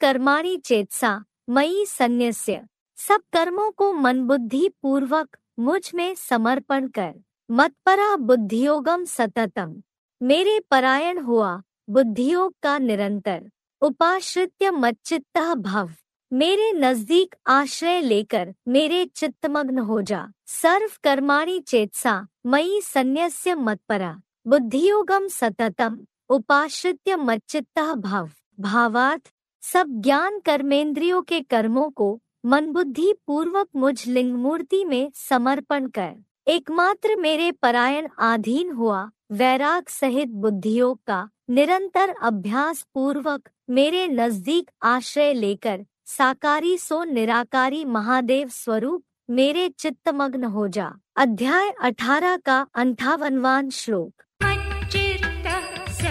कर्माणि चेतसा मयि सन्न्यस्य। सब कर्मों को मन बुद्धि पूर्वक मुझ में समर्पण कर। मत्परा बुद्धियोगम सततम, मेरे परायण हुआ बुद्धियोग का निरंतर। उपाश्रित्य मच्चित्तः भव, मेरे नजदीक आश्रय लेकर मेरे चित्तमग्न हो जा। सर्व कर्माणि चेतसा मयि सन्न्यस्य मत्परा बुद्धियोगम सततम उपाश्रित्य मच्चित्तः भव। भावार्थ, सब ज्ञान कर्मेंद्रियों के कर्मों को मन बुद्धि पूर्वक मुझ लिंग मूर्ति में समर्पण कर। एकमात्र मेरे परायण आधीन हुआ वैराग सहित बुद्धियोग का निरंतर अभ्यास पूर्वक मेरे नजदीक आश्रय लेकर साकारी सो निराकारी महादेव स्वरूप मेरे चित्तमग्न हो जा। अध्याय 18 का 58वां श्लोक। मच्चित्तः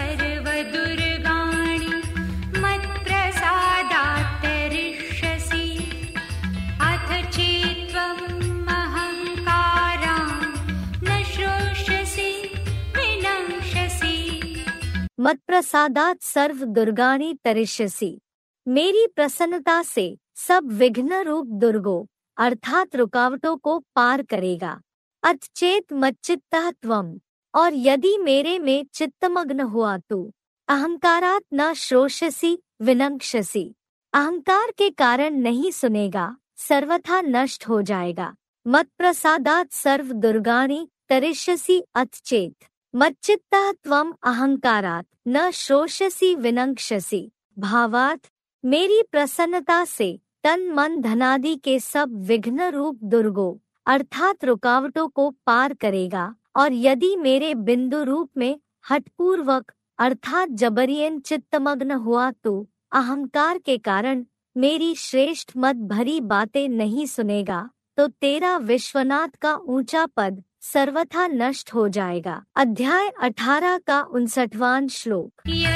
सर्वदुर्गाणि मत्प्रसादात् तरिष्यसि। अथ चेत्त्वम् अहङ्कारान् न श्रोष्यसि विनङ्क्षसि। मत्प्रसादात् सर्व दुर्गाणि तरिष्यसि, मेरी प्रसन्नता से सब विघ्न रूप दुर्गों अर्थात रुकावटों को पार करेगा। अथचेत मच्चित्तः त्वम्, और यदि मेरे में चित्तमग्न हुआ तू। अहंकारात् न श्रोष्यसि विनङ्क्षसि, अहंकार के कारण नहीं सुनेगा, सर्वथा नष्ट हो जाएगा। मत्प्रसादात् सर्व दुर्गाणि तरिष्यसि अथचेत मच्चित्तः त्वम् अहंकारात् न श्रोष्यसि विनङ्क्षसि। भावार्थ, मेरी प्रसन्नता से तन मन धनादि के सब विघ्न रूप दुर्गों अर्थात रुकावटों को पार करेगा, और यदि मेरे बिंदु रूप में हठपूर्वक अर्थात जबरियन चित्तमग्न हुआ तो अहंकार के कारण मेरी श्रेष्ठ मत भरी बातें नहीं सुनेगा, तो तेरा विश्वनाथ का ऊंचा पद सर्वथा नष्ट हो जाएगा। अध्याय 18 का 59वां श्लोक।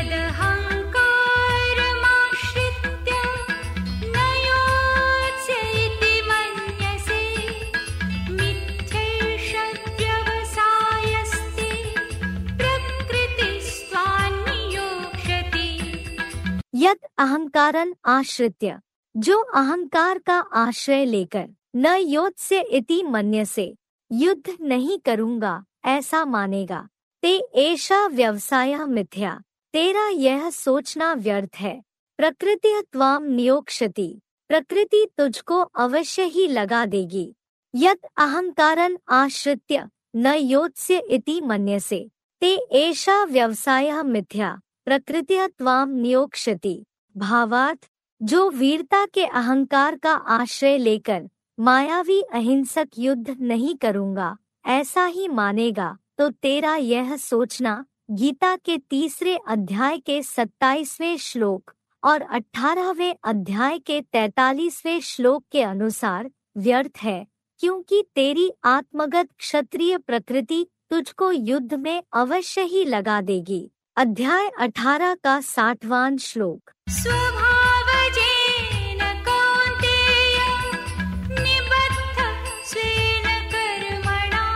यद अहंकारन आश्रित्य, जो अहंकार का आश्रय लेकर न योत्स्य इति मन्यसे, युद्ध नहीं करूंगा ऐसा मानेगा। ते एषा व्यवसायः मिथ्या, तेरा यह सोचना व्यर्थ है। प्रकृति त्वाम नियोक्ष्यति, प्रकृति तुझको अवश्य ही लगा देगी। यद अहंकारन आश्रित्य न योत्स्य इति मन्यसे, ते एषा व्यवसायः मिथ्या प्रकृति त्वाम नियोक्ष्यति। भावार्थ, जो वीरता के अहंकार का आश्रय लेकर मायावी अहिंसक युद्ध नहीं करूंगा ऐसा ही मानेगा, तो तेरा यह सोचना गीता के 3 अध्याय के 27वें श्लोक और 18वें अध्याय के 43वें श्लोक के अनुसार व्यर्थ है, क्योंकि तेरी आत्मगत क्षत्रिय प्रकृति तुझको युद्ध में अवश्य ही लगा देगी। अध्याय 18 का 60वां श्लोक। स्वभावजेन कौन्तेय निबद्धः स्वेन कर्मणा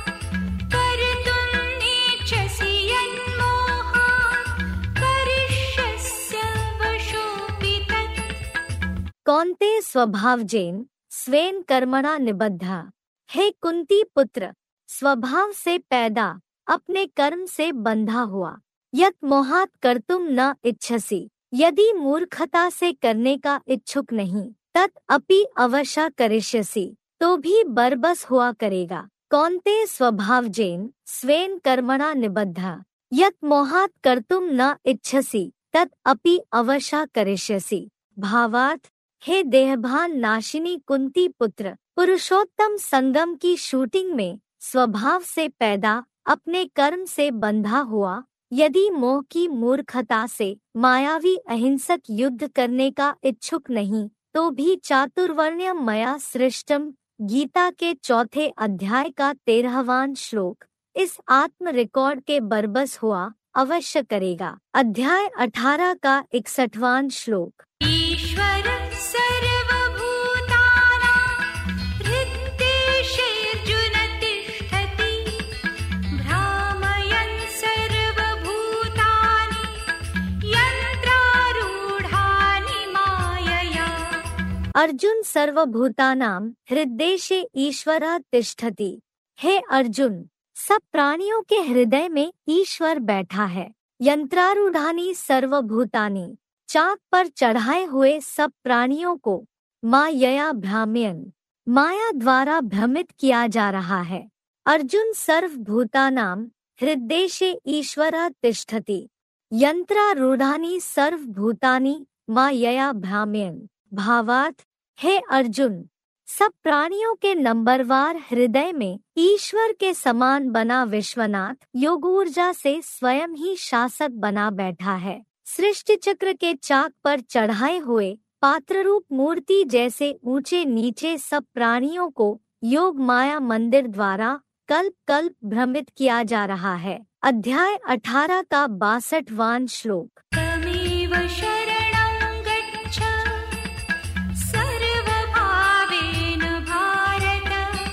कर्तुं नेच्छसि यन्मोहात् करिष्यस्य वशोऽपि तत्। कौन्तेय स्वभावजेन स्वेन कर्मणा निबद्धा, हे कुंती पुत्र, स्वभाव से पैदा अपने कर्म से बंधा हुआ। यत मोहात कर्तुम न इच्छसि, यदि मूर्खता से करने का इच्छुक नहीं, तत् अपि अवश्य करिष्यसि, तो भी बरबस हुआ करेगा। कौन्तेय स्वभावजेन स्वेन कर्मणा निबद्धा, यत मोहात कर्तुम न इच्छसि तत् अपि अवश्य करिष्यसि। भावार्थ, हे देहभान नाशिनी कुंती पुत्र, पुरुषोत्तम संगम की शूटिंग में स्वभाव से पैदा अपने कर्म से बंधा हुआ, यदि मोह की मूर्खता से मायावी अहिंसक युद्ध करने का इच्छुक नहीं, तो भी चातुर्वर्ण्यम मया सृष्टम गीता के 4 अध्याय का 13वां श्लोक इस आत्म रिकॉर्ड के बरबस हुआ अवश्य करेगा। अध्याय 18 का 61वां श्लोक। ईश्वर अर्जुन सर्वभूतानां हृद्देशे ईश्वरः तिष्ठति। हे अर्जुन, सब प्राणियों के हृदय में ईश्वर बैठा है। यंत्रारूढ़ानि सर्वभूतानि, चाक पर चढ़ाए हुए सब प्राणियों को मायया भ्राम्यन्, माया द्वारा भ्रमित किया जा रहा है। अर्जुन सर्वभूतानां हृद्देशे ईश्वरः तिष्ठति। यंत्रारूढ़ानि सर्वभूतानि मायया भ्राम्यन्। भावार्थ, हे अर्जुन, सब प्राणियों के नंबरवार हृदय में ईश्वर के समान बना विश्वनाथ योग ऊर्जा से स्वयं ही शासक बना बैठा है। सृष्टि चक्र के चाक पर चढ़ाए हुए पात्र रूप मूर्ति जैसे ऊंचे नीचे सब प्राणियों को योग माया मंदिर द्वारा कल्प कल्प भ्रमित किया जा रहा है। अध्याय 18 का 62वां श्लोक। तमेव शरणं गच्छ सर्वभावेन भारत,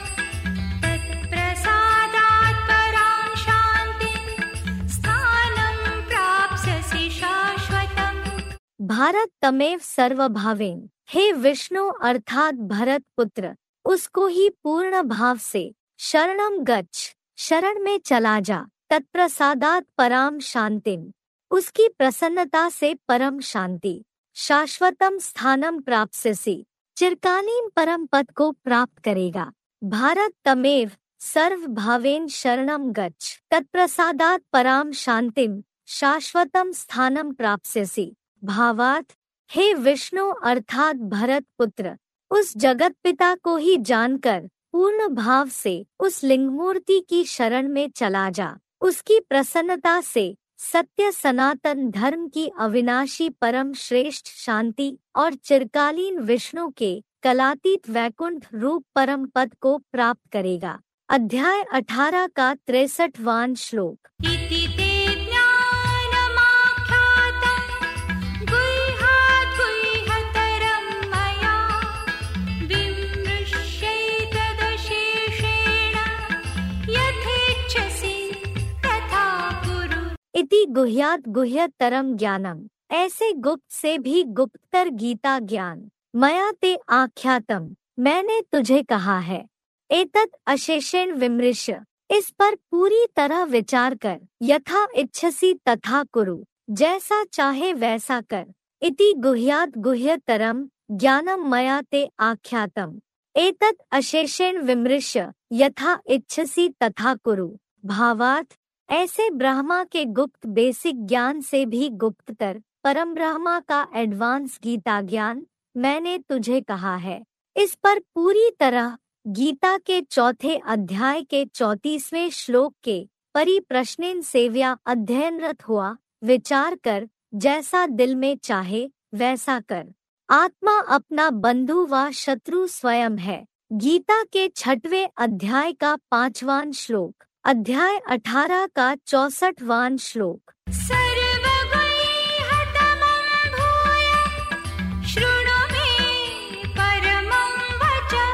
तत्प्रसादात् परां शान्तिं स्थानं प्राप्स्यसि शाश्वतम्। भारत तमेव सर्वभावेन, हे विष्णु अर्थात भरत पुत्र, उसको ही पूर्ण भाव से शरणम गच्छ, शरण में चला जा। तत्प्रसादात् पराम शांतिम, उसकी प्रसन्नता से परम शांति। शाश्वतम स्थानम प्राप्स्यसि, चिरकालीन परम पद को प्राप्त करेगा। भारत तमेव सर्वभावेन शरणम गच्छ, तत्प्रसादात् पराम शांतिम शाश्वतम स्थानम प्राप्स्यसि। भावार्थ, हे विष्णु अर्थात भरत पुत्र, उस जगत पिता को ही जानकर पूर्ण भाव से उस लिंग मूर्ति की शरण में चला जा। उसकी प्रसन्नता से सत्य सनातन धर्म की अविनाशी परम श्रेष्ठ शांति और चिरकालीन विष्णु के कलातीत वैकुंठ रूप परम पद को प्राप्त करेगा। अध्याय 18 का 63वां श्लोक। इति ते ज्ञानमाख्यातं गुह्यात् गुह्यतरं मया, विमृश्यैतदशेषेण यथेच्छसि तथा कुरु। इति गुह्यात् गुह्यतरम ज्ञानम, ऐसे गुप्त से भी गुप्ततर गीता ज्ञान। मया ते आख्यातम, मैंने तुझे कहा है। एतत् अशेषेण विमृश्य, इस पर पूरी तरह विचार कर। यथा इच्छसि तथा कुरु, जैसा चाहे वैसा कर। इति गुह्यात् गुह्यतरम ज्ञानम मया ते आख्यातम, एतत् अशेषेण विमृश्य यथा इच्छसि तथा कुरु। भावार्थ, ऐसे ब्रह्मा के गुप्त बेसिक ज्ञान से भी गुप्ततर परम ब्रह्मा का एडवांस गीता ज्ञान मैंने तुझे कहा है। इस पर पूरी तरह गीता के चौथे अध्याय के 34वें श्लोक के परिप्रश्नेन सेव्या अध्ययनरत हुआ विचार कर। जैसा दिल में चाहे वैसा कर। आत्मा अपना बंधु व शत्रु स्वयं है। गीता के 6वें अध्याय का 5वां श्लोक। अध्याय 18 का 64वां श्लोक। सर्वगुह्यतमं भूय शृणु मे परमं वचः,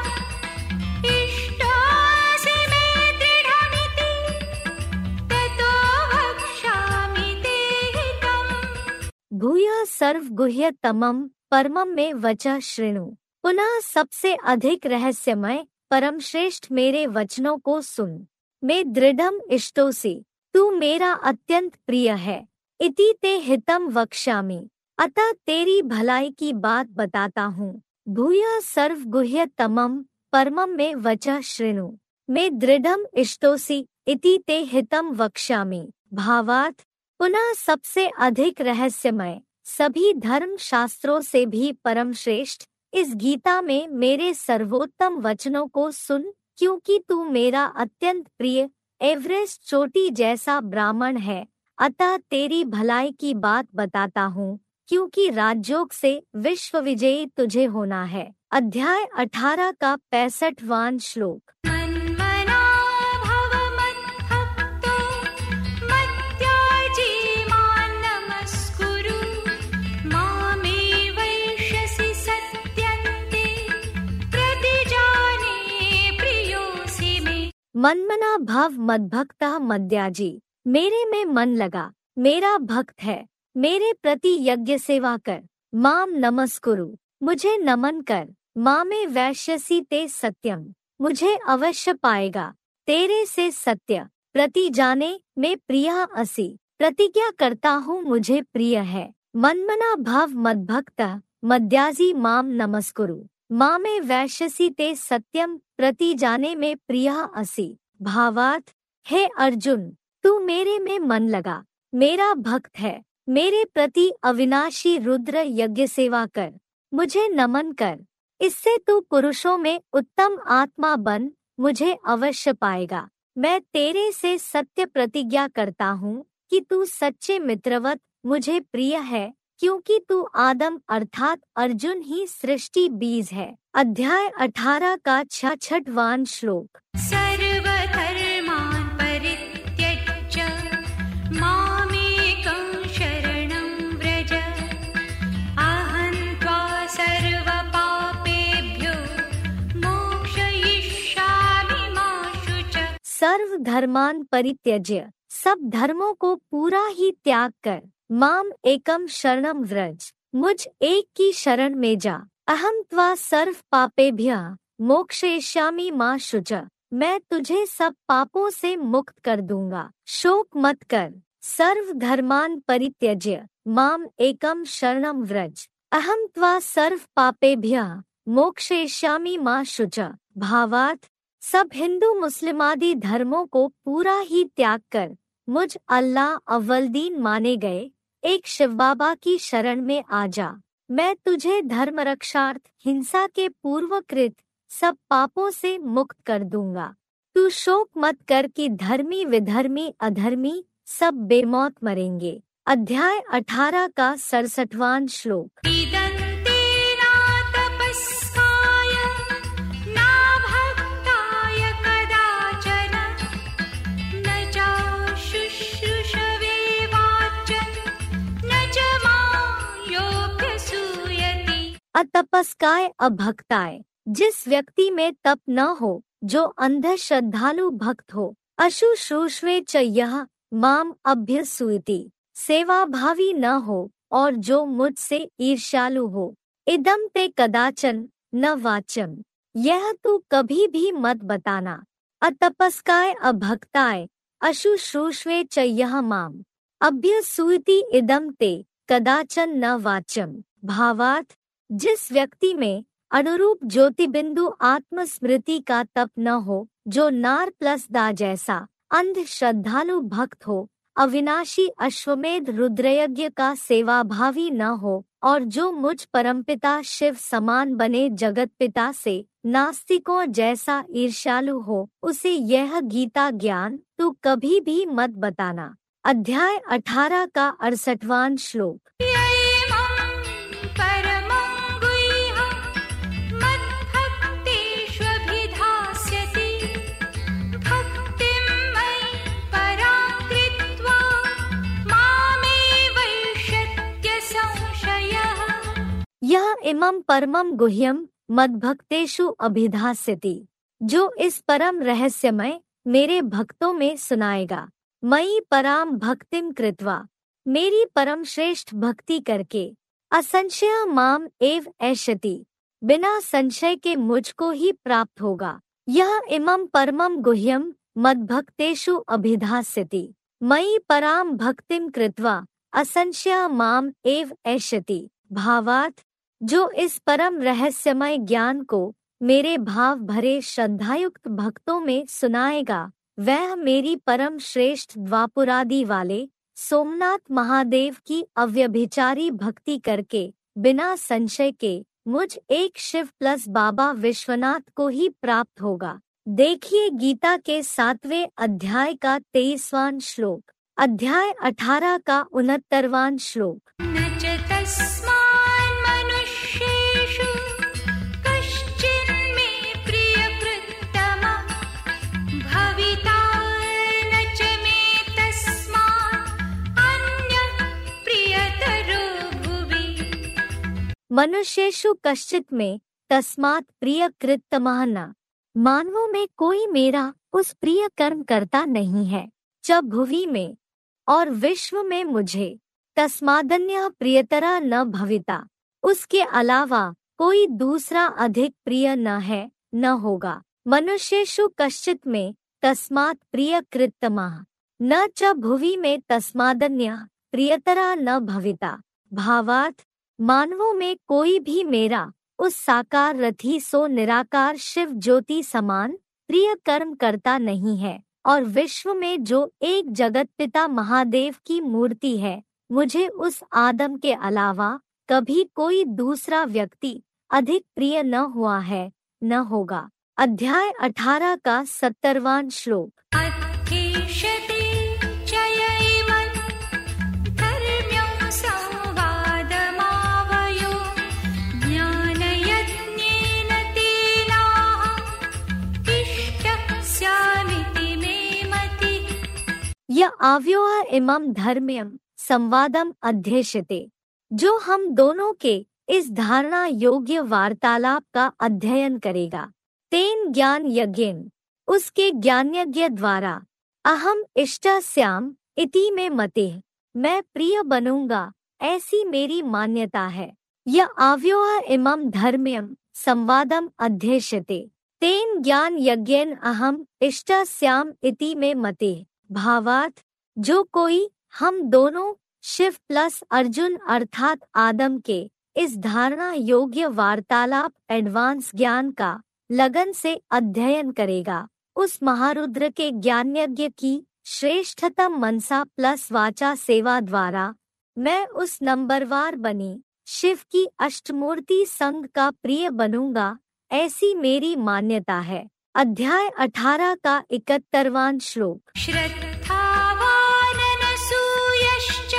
इष्टोऽसि मे दृढमिति ततो वक्ष्यामि ते हितम्। भूयः सर्वगुह्यतमं परमं में वचः शृणु। पुनः सबसे अधिक रहस्यमय परम श्रेष्ठ मेरे वचनों को सुन। मैं दृढ़म इष्टोसि, तू मेरा अत्यंत प्रिय है। इति ते हितम वक्ष्यामि, अतः तेरी भलाई की बात बताता हूँ। भूयः सर्वगुह्यतमं परमं में वचः शृणु। मैं दृढ़म इष्टोसि इति ते हितम वक्ष्यामि। भावार्थ, पुनः सबसे अधिक रहस्यमय सभी धर्म शास्त्रों से भी परम श्रेष्ठ इस गीता में मेरे सर्वोत्तम वचनों को सुन, क्योंकि तू मेरा अत्यंत प्रिय एवरेस्ट चोटी जैसा ब्राह्मण है। अतः तेरी भलाई की बात बताता हूँ, क्योंकि राजयोग से विश्व विजयी तुझे होना है। अध्याय 18 का 65वां श्लोक। मन्मना भव मद्भक्तो मद्याजी मां नमस्कुरु, मामे वैष्यसि सत्यन्ते प्रतिजाने प्रियोऽसि मे। मनमना भव मद्भक्तः मद्याजी, मेरे में मन लगा, मेरा भक्त है, मेरे प्रति यज्ञ सेवा कर। माम नमस्कुरु, मुझे नमन कर। माँ में वैश्यसी ते सत्यम, मुझे अवश्य पाएगा। तेरे से सत्य प्रति जाने में प्रिय असी, प्रतिज्ञा करता हूँ मुझे प्रिय है। मन्मना भव मद्भक्त मद्याजी माम नमस्कुरु। माँ में वैश्यसी ते सत्यम प्रति जाने में प्रिय असी। भावार्थ, हे अर्जुन, तू मेरे में मन लगा, मेरा भक्त है, मेरे प्रति अविनाशी रुद्र यज्ञ सेवा कर, मुझे नमन कर। इससे तू पुरुषों में उत्तम आत्मा बन, मुझे अवश्य पाएगा। मैं तेरे से सत्य प्रतिज्ञा करता हूँ कि तू सच्चे मित्रवत मुझे प्रिय है, क्योंकि तू आदम अर्थात अर्जुन ही सृष्टि बीज है। अध्याय 18 का 66वां श्लोक। सर्वधर्मान् परित्यज्य मामेकं शरणं व्रज। अहं त्वा सर्वपापेभ्यो मोक्षयिष्यामि मा शुच। सर्व धर्मान परित्यज्य, सब धर्मों को पूरा ही त्याग कर, माम एकम शरणम व्रज, मुझ एक की शरण में जा। अहम त्वा सर्व पापेभ्यः मोक्षयिष्यामि मा शुच, मैं तुझे सब पापों से मुक्त कर दूंगा, शोक मत कर। सर्व धर्मान परित्यज्य माम एकम शरणम व्रज, अहम त्वा सर्व पापेभ्यः मोक्षयिष्यामि मा शुच। भावार्थ, सब हिंदू मुस्लिम आदि धर्मों को पूरा ही त्याग कर मुझ अल्लाह अव्वलदीन माने गए एक शिव बाबा की शरण में आ जा। मैं तुझे धर्म रक्षार्थ हिंसा के पूर्वकृत सब पापों से मुक्त कर दूंगा। तू शोक मत कर कि धर्मी विधर्मी अधर्मी सब बेमौत मरेंगे। अध्याय 18 का 67वां श्लोक। इदन्ते न तपस्काय न भक्ताय कदाचन, न च शुश्रूषवे वाच्यं, न च मां योऽभ्यसूयति। अतपस्काय अभक्ताय, जिस व्यक्ति में तप न हो, जो अंध श्रद्धालु भक्त हो, अशुश्रूषवे च यह माम अभ्यसूयति, सेवा भावी न हो और जो मुझसे ईर्ष्यालु हो, इदम ते कदाचन न वाच्यम, यह तू कभी भी मत बताना। अतपस्काय अभक्ताय अशुश्रूषवे च यह माम अभ्यसूयति इदम ते कदाचन न वाच्यम। भावार्थ, जिस व्यक्ति में अनुरूप ज्योतिबिंदु आत्मस्मृति का तप न हो, जो नार प्लस दा जैसा अंध श्रद्धालु भक्त हो, अविनाशी अश्वमेध रुद्रयज्ञ का सेवाभावी न हो और जो मुझ परमपिता शिव समान बने जगत पिता से नास्तिकों जैसा ईर्ष्यालु हो, उसे यह गीता ज्ञान तू कभी भी मत बताना। अध्याय 18 का 68वां श्लोक। यह इमं परमं गुह्यम मद्भक्तेषु अभिधास्यति, जो इस परम रहस्यमय मेरे भक्तों में सुनाएगा। मयि पराम भक्तिम कृत्वा, मेरी परम श्रेष्ठ भक्ति करके, असंशय माम एव ऐष्यति, बिना संशय के मुझको ही प्राप्त होगा। यह इमं परमं गुह्यम मद्भक्तेषु अभिधास्यति, मयि पराम भक्तिम कृत्वा असंशय माम एव ऐष्यति। भावार्थ, जो इस परम रहस्यमय ज्ञान को मेरे भाव भरे श्रद्धायुक्त भक्तों में सुनाएगा, वह मेरी परम श्रेष्ठ द्वापुरादि वाले सोमनाथ महादेव की अव्यभिचारी भक्ति करके बिना संशय के मुझ एक शिव प्लस बाबा विश्वनाथ को ही प्राप्त होगा। देखिए गीता के 7वें अध्याय का 23वां श्लोक। अध्याय 18 का 69वां श्लोक। न च तस्मान् मनुष्येषु कश्चिन्मे प्रियकृत्तमः भविता न च मे तस्मात् अन्यः प्रियतरो भुवि। मनुष्येषु कश्चित् में तस्मात् प्रियकृत्तमः न, मानवों में कोई मेरा उस प्रिय कर्म करता नहीं है। च भुवि में और विश्व में मुझे, तस्मादन्यः प्रियतरा न भविता, उसके अलावा कोई दूसरा अधिक प्रिय न है न होगा। मनुष्येषु कश्चित् मे तस्मात् प्रिय कृत्तमः न च भुवि में तस्मादन्यः प्रियतरा न भविता। भावार्थ, मानवों में कोई भी मेरा उस साकार रथी सो निराकार शिव ज्योति समान प्रिय कर्म करता नहीं है, और विश्व में जो एक जगत पिता महादेव की मूर्ति है, मुझे उस आदम के अलावा कभी कोई दूसरा व्यक्ति अधिक प्रिय न हुआ है न होगा। अध्याय 18 का 70वां श्लोक। अध्येष्यते चयैवं धर्म्यं संवादमावयो ज्ञानयज्ञेन तेनाहम् इष्टस्यामिति मे मतिः। य आव्योह इमं धर्म्यं संवादम अध्येष्यते, जो हम दोनों के इस धारणा योग्य वार्तालाप का अध्ययन करेगा। तेन ज्ञान यज्ञेन, उसके ज्ञान यज्ञ द्वारा, अहम इष्टस्याम इति में मतिः, मैं प्रिय बनूंगा, ऐसी मेरी मान्यता है। यह आव्योह इमं धर्म्यं संवादम अध्येष्यते, तेन ज्ञान यज्ञेन अहम इष्टस्याम इति में मतिः। भावार्थ, जो कोई हम दोनों शिव प्लस अर्जुन अर्थात आदम के इस धारणा योग्य वार्तालाप एडवांस ज्ञान का लगन से अध्ययन करेगा, उस महारुद्र के ज्ञान यज्ञ की श्रेष्ठतम मनसा प्लस वाचा सेवा द्वारा मैं उस नंबरवार बनी शिव की अष्टमूर्ति संग का प्रिय बनूंगा, ऐसी मेरी मान्यता है। अध्याय 18 का 71वां श्लोक। श्रद्धावाननसूयश्च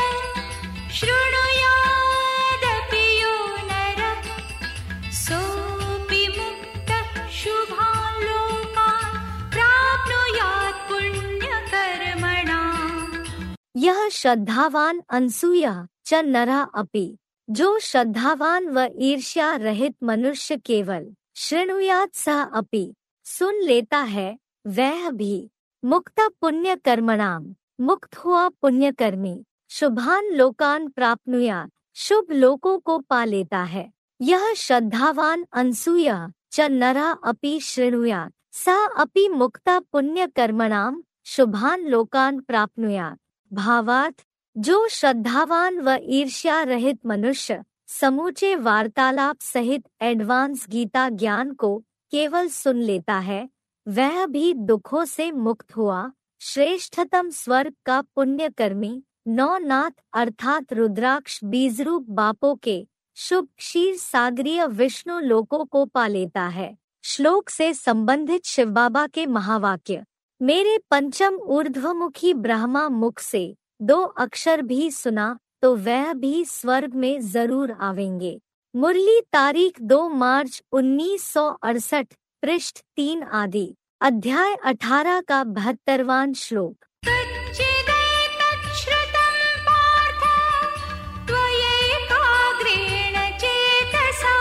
शृणुयादपि यो नरः सोऽपि मुक्तः शुभान् लोकान् प्राप्नुयात् पुण्यकर्मणाम्। यह श्रद्धावान अनसूया च नरः अपि, जो श्रद्धावान व ईर्ष्या रहित मनुष्य केवल शृणुयात् सह अपि, सुन लेता है, वह भी मुक्त पुण्य कर्मणाम, मुक्त हुआ पुण्यकर्मी, शुभान लोकान प्राप्नुयात्, शुभ लोकों को पा लेता है। यह श्रद्धावान अनसूया च नरः अपि शृणुयात् सह अपि मुक्त पुण्य कर्मणाम शुभान लोकान प्राप्नुयात्। भावार्थ, जो श्रद्धावान व ईर्ष्या रहित मनुष्य समूचे वार्तालाप सहित एडवांस गीता ज्ञान को केवल सुन लेता है, वह भी दुखों से मुक्त हुआ श्रेष्ठतम स्वर्ग का पुण्यकर्मी नौनाथ अर्थात रुद्राक्ष बीजरूप बापों के शुभ क्षीर सागरीय विष्णु लोकों को पा लेता है। श्लोक से संबंधित शिव बाबा के महावाक्य। मेरे पंचम ऊर्ध्वमुखी ब्रह्मा मुख से 2 अक्षर भी सुना तो वह भी स्वर्ग में जरूर आवेंगे। मुरली तारीख 2 मार्च 1968, पृष्ठ 3 आदि। अध्याय 18 का 72वां श्लोक। कच्चिदैतच्छ्रुतं पार्थ त्वयैकाग्रेण चेतसा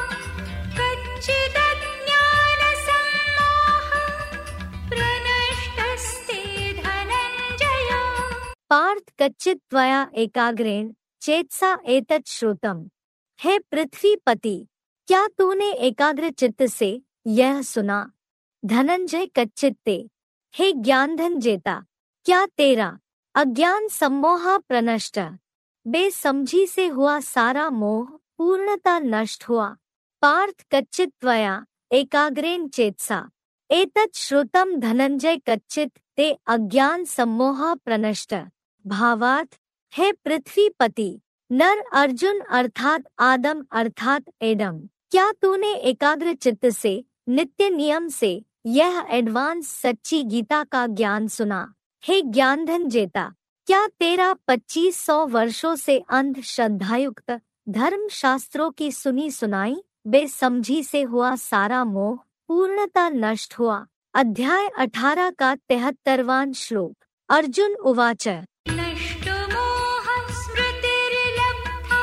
कच्चिदज्ञानसम्मोहः प्रनष्टस्ते धनञ्जय। पार्थ, कच्चित् त्वया एकाग्रेण चेतसा एतत् श्रुतम्। हे पृथ्वीपति, क्या तूने एकाग्र चित्त से यह सुना? धनंजय कच्चित्ते, हे ज्ञानधन जेता, क्या तेरा अज्ञान सम्मोह प्रनष्ट, बेसमझी से हुआ सारा मोह पूर्णता नष्ट हुआ। पार्थ, कच्चित् त्वया एकाग्रेण चेतसा एतत् श्रुतम् धनंजय कच्चित् ते अज्ञान सम्मोह प्रनष्ट। भावार्थ, हे पृथ्वीपति, नर अर्जुन अर्थात आदम अर्थात एडम, क्या तूने एकाग्र चित्त से नित्य नियम से यह एडवांस सच्ची गीता का ज्ञान सुना? हे ज्ञानधन जेता, क्या तेरा 2500 वर्षों से अंध श्रद्धायुक्त धर्म शास्त्रों की सुनी सुनाई बेसमझी से हुआ सारा मोह पूर्णता नष्ट हुआ। अध्याय 18 का 73वां श्लोक। अर्जुन उवाच। नष्टो मोहः स्मृतिर्लब्धा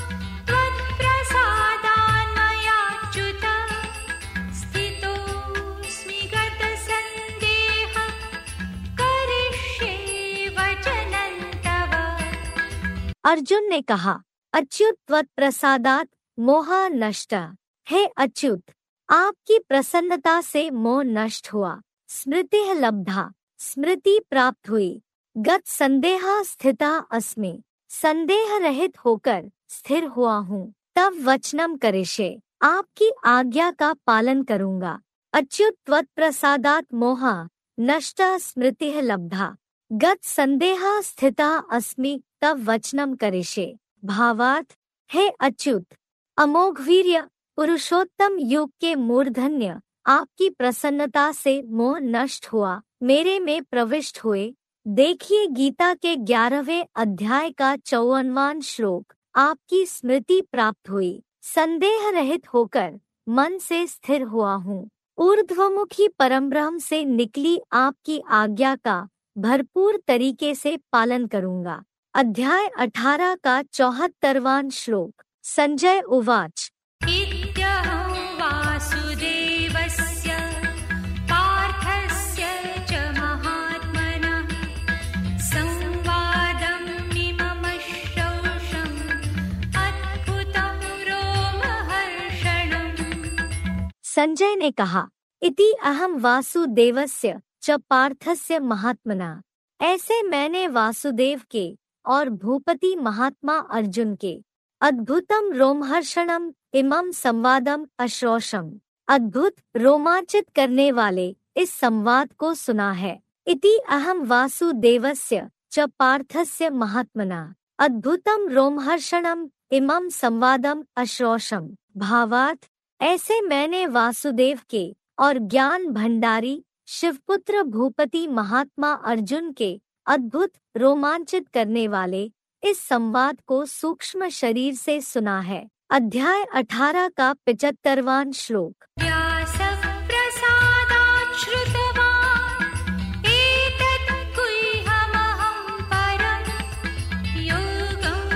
त्वत्प्रसादान्मयाच्युत स्थितोऽस्मि गतसन्देहः करिष्ये वचनं तव। अर्जुन ने कहा, अच्युत त्वत्प्रसादात् मोह नष्ट, हे अच्युत, आपकी प्रसन्नता से मोह नष्ट हुआ, स्मृतिः लब्धा, स्मृति प्राप्त हुई, गत संदेहा स्थिता अस्मि, संदेह रहित होकर स्थिर हुआ हूँ, तब वचनम करिष्ये, आपकी आज्ञा का पालन करूँगा। अच्युत त्वत् प्रसादात मोहा नष्टा स्मृतिः लब्धा, गत संदेहा स्थिता अस्मि, तब वचनम करिष्ये। भावार्थ, हे अच्युत, अमोघ वीर्य पुरुषोत्तम युग के मूर्धन्य, आपकी प्रसन्नता से मोह नष्ट हुआ, मेरे में प्रविष्ट हुए। देखिए गीता के 11वें अध्याय का 54वां श्लोक, आपकी स्मृति प्राप्त हुई, संदेह रहित होकर मन से स्थिर हुआ हूँ, ऊर्ध्वमुखी परमब्रह्म से निकली आपकी आज्ञा का भरपूर तरीके से पालन करूँगा। अध्याय 18 का 74वां श्लोक। संजय उवाच इत्यहं वासुदेवस्य पार्थस्य च महात्मनः संवादमिममश्रौषम् अद्भुतं रोमहर्षणम्। संजय ने कहा, इति अहम वासुदेवस्य च पार्थस्य महात्मना, ऐसे मैंने वासुदेव के और भूपति महात्मा अर्जुन के अद्भुतम रोमहर्षणम इमं संवादम अश्रोषम, अद्भुत रोमांचित करने वाले इस संवाद को सुना है। इति अहम वासुदेवस्य च पार्थस्य महात्मना अद्भुतम रोमहर्षणम इमं संवादम अश्रोषम। भावार्थ, ऐसे मैंने वासुदेव के और ज्ञान भंडारी शिवपुत्र भूपति महात्मा अर्जुन के अद्भुत रोमांचित करने वाले इस संवाद को सूक्ष्म शरीर से सुना है। अध्याय 18 का 75वां श्लोक। व्यासप्रसादात् श्रुतवान् एतत् गुह्यमहं परम् योगं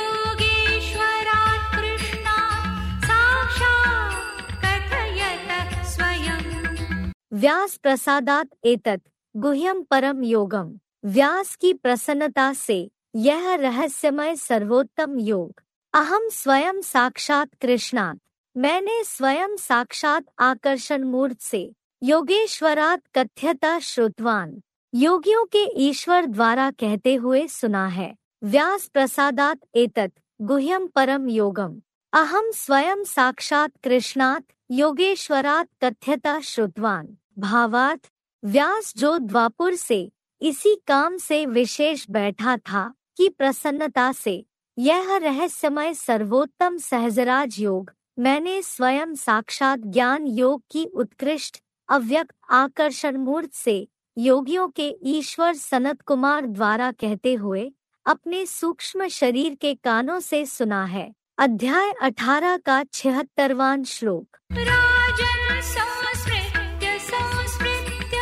योगेश्वरात् कृष्णात् साक्षात् कथयतः स्वयम्। व्यास प्रसादात एतत् गुह्यम परम योगम, व्यास की प्रसन्नता से यह रहस्यमय सर्वोत्तम योग। अहम स्वयं साक्षात कृष्णात्, मैंने स्वयं साक्षात आकर्षण मूर्त से योगेश्वरात कथ्यता श्रुतवान, योगियों के ईश्वर द्वारा कहते हुए सुना है। व्यास प्रसादात एतत् गुह्यम परम योगम, अहम स्वयं साक्षात कृष्णात् योगेश्वरात कथ्यता श्रुतवान। भावार्थ, व्यास जो द्वापुर से इसी काम से विशेष बैठा था कि प्रसन्नता से यह रहस्यमय सर्वोत्तम सहजराज योग मैंने स्वयं साक्षात ज्ञान योग की उत्कृष्ट अव्यक्त आकर्षण मूर्त से योगियों के ईश्वर सनत कुमार द्वारा कहते हुए अपने सूक्ष्म शरीर के कानों से सुना है। अध्याय 18 का 76वां श्लोक। राजन् संस्मृत्य संस्मृत्य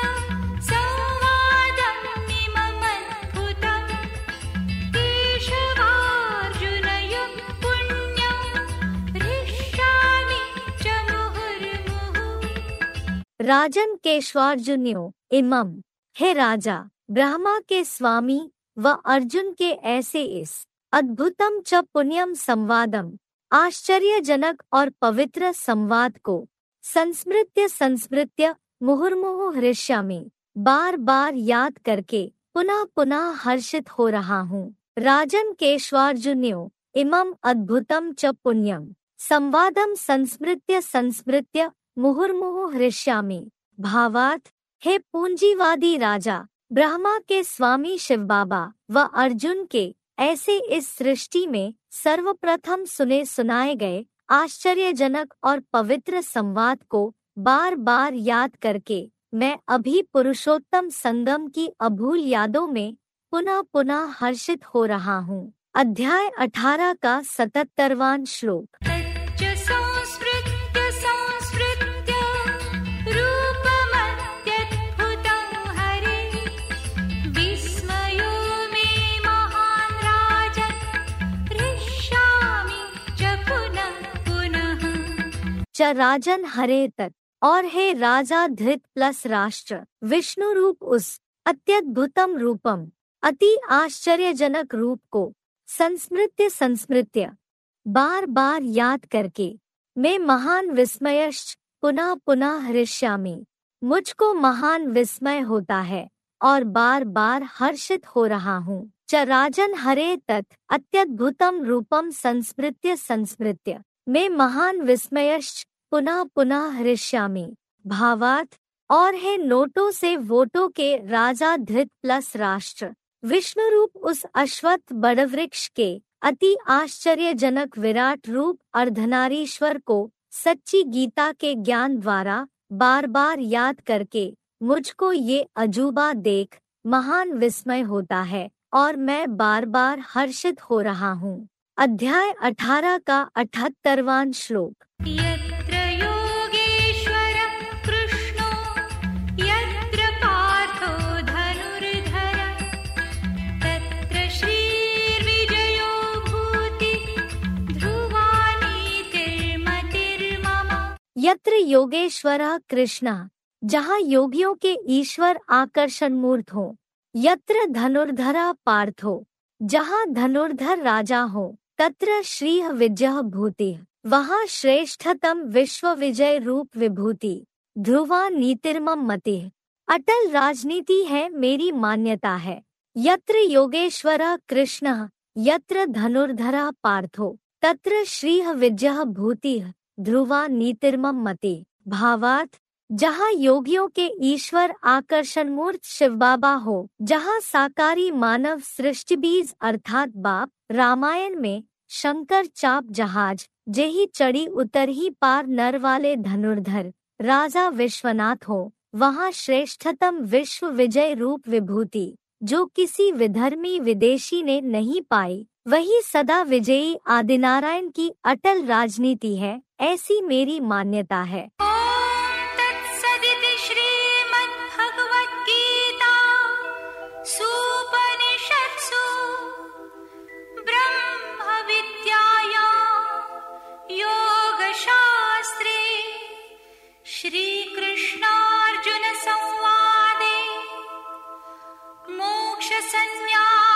संवादमिममद्भुतम् केशवार्जुनयोः पुण्यं हृष्यामि च मुहुर्मुहुः। राजन केशवार्जुन्यो इमम, हे राजा, ब्रह्मा के स्वामी व अर्जुन के ऐसे इस अद्भुतम च पुण्यम संवादम, आश्चर्यजनक और पवित्र संवाद को संस्मृत्य संस्मृत्य मुहुर्मुहु हृष्यामि, बार बार याद करके पुनः पुनः हर्षित हो रहा हूँ। राजन केशवार्जुन्यो इमम अद्भुतम च पुण्यम संवादम संस्मृत्य संस्मृत्य मुहुर्मुहु हृष्यामि। भावार्थ, हे पूंजीवादी राजा, ब्रह्मा के स्वामी शिव बाबा व अर्जुन के ऐसे इस सृष्टि में सर्वप्रथम सुने सुनाए गए आश्चर्यजनक और पवित्र संवाद को बार बार याद करके मैं अभी पुरुषोत्तम संगम की अभूल यादों में पुनः पुनः हर्षित हो रहा हूँ। अध्याय 18 का 77वां श्लोक। तच्च संस्मृत्य संस्मृत्य रूपमत्यद्भुतं हरे विस्मयो मे महान् राजन् हृष्यामि च पुनः पुनः। च राजन हरे तत्, और हे राजा धृत प्लस राष्ट्र, विष्णु रूप उस अत्यद्भुतम रूपम अति आश्चर्यजनक रूप को संस्मृत्य संस्मृत्य बार बार याद करके मैं महान विस्मयश्च पुनः पुनः हृष्यामि। मुझको महान विस्मय होता है और बार बार हर्षित हो रहा हूँ। च राजन हरे तत् अत्यद्भुतम रूपम संस्मृत्य संस्मृत्य मैं महान विस्मयश्च पुनः पुनः हृष्यामि। भावार्थ और है नोटों से वोटों के राजा धृत प्लस राष्ट्र विष्णु रूप उस अश्वत्थ बड़वृक्ष के अति आश्चर्यजनक विराट रूप अर्धनारीश्वर को सच्ची गीता के ज्ञान द्वारा बार बार याद करके मुझको ये अजूबा देख महान विस्मय होता है और मैं बार बार हर्षित हो रहा हूँ। अध्याय 18 का 78वां श्लोक। यत्र योगेश्वरः कृष्णो यत्र पार्थो धनुर्धर तत्र श्रीर्विजयो भूतिः ध्रुवा नीतिर्मतिर्मम। यत्र योगेश्वरः कृष्णः जहाँ योगियों के ईश्वर आकर्षण मूर्त हो। यत्र धनुर्धरा पार्थो जहाँ धनुर्धर राजा हो। तत्र श्रीः विजयः भूतिः वहाँ श्रेष्ठतम विश्व विजय रूप विभूति। ध्रुवा नीतिर्मम मतिः अटल राजनीति है मेरी मान्यता है। यत्र योगेश्वरः कृष्णः यत्र धनुर्धरा पार्थो तत्र श्रीः विजयः भूतिः ध्रुवा नीतिर्मम मतिः। भावार्थ जहाँ योगियों के ईश्वर आकर्षण मूर्त शिव बाबा हो। जहाँ साकारी मानव सृष्टि बीज अर्थात बाप रामायण में शंकर चाप जहाज जेही चढ़ी उतर ही पार नर वाले धनुर्धर राजा विश्वनाथ हो। वहाँ श्रेष्ठतम विश्व विजय रूप विभूति जो किसी विधर्मी विदेशी ने नहीं पाई वही सदा विजयी आदिनारायण की अटल राजनीति है, ऐसी मेरी मान्यता है। श्रीकृष्णार्जुन संवादे मोक्ष संन्यास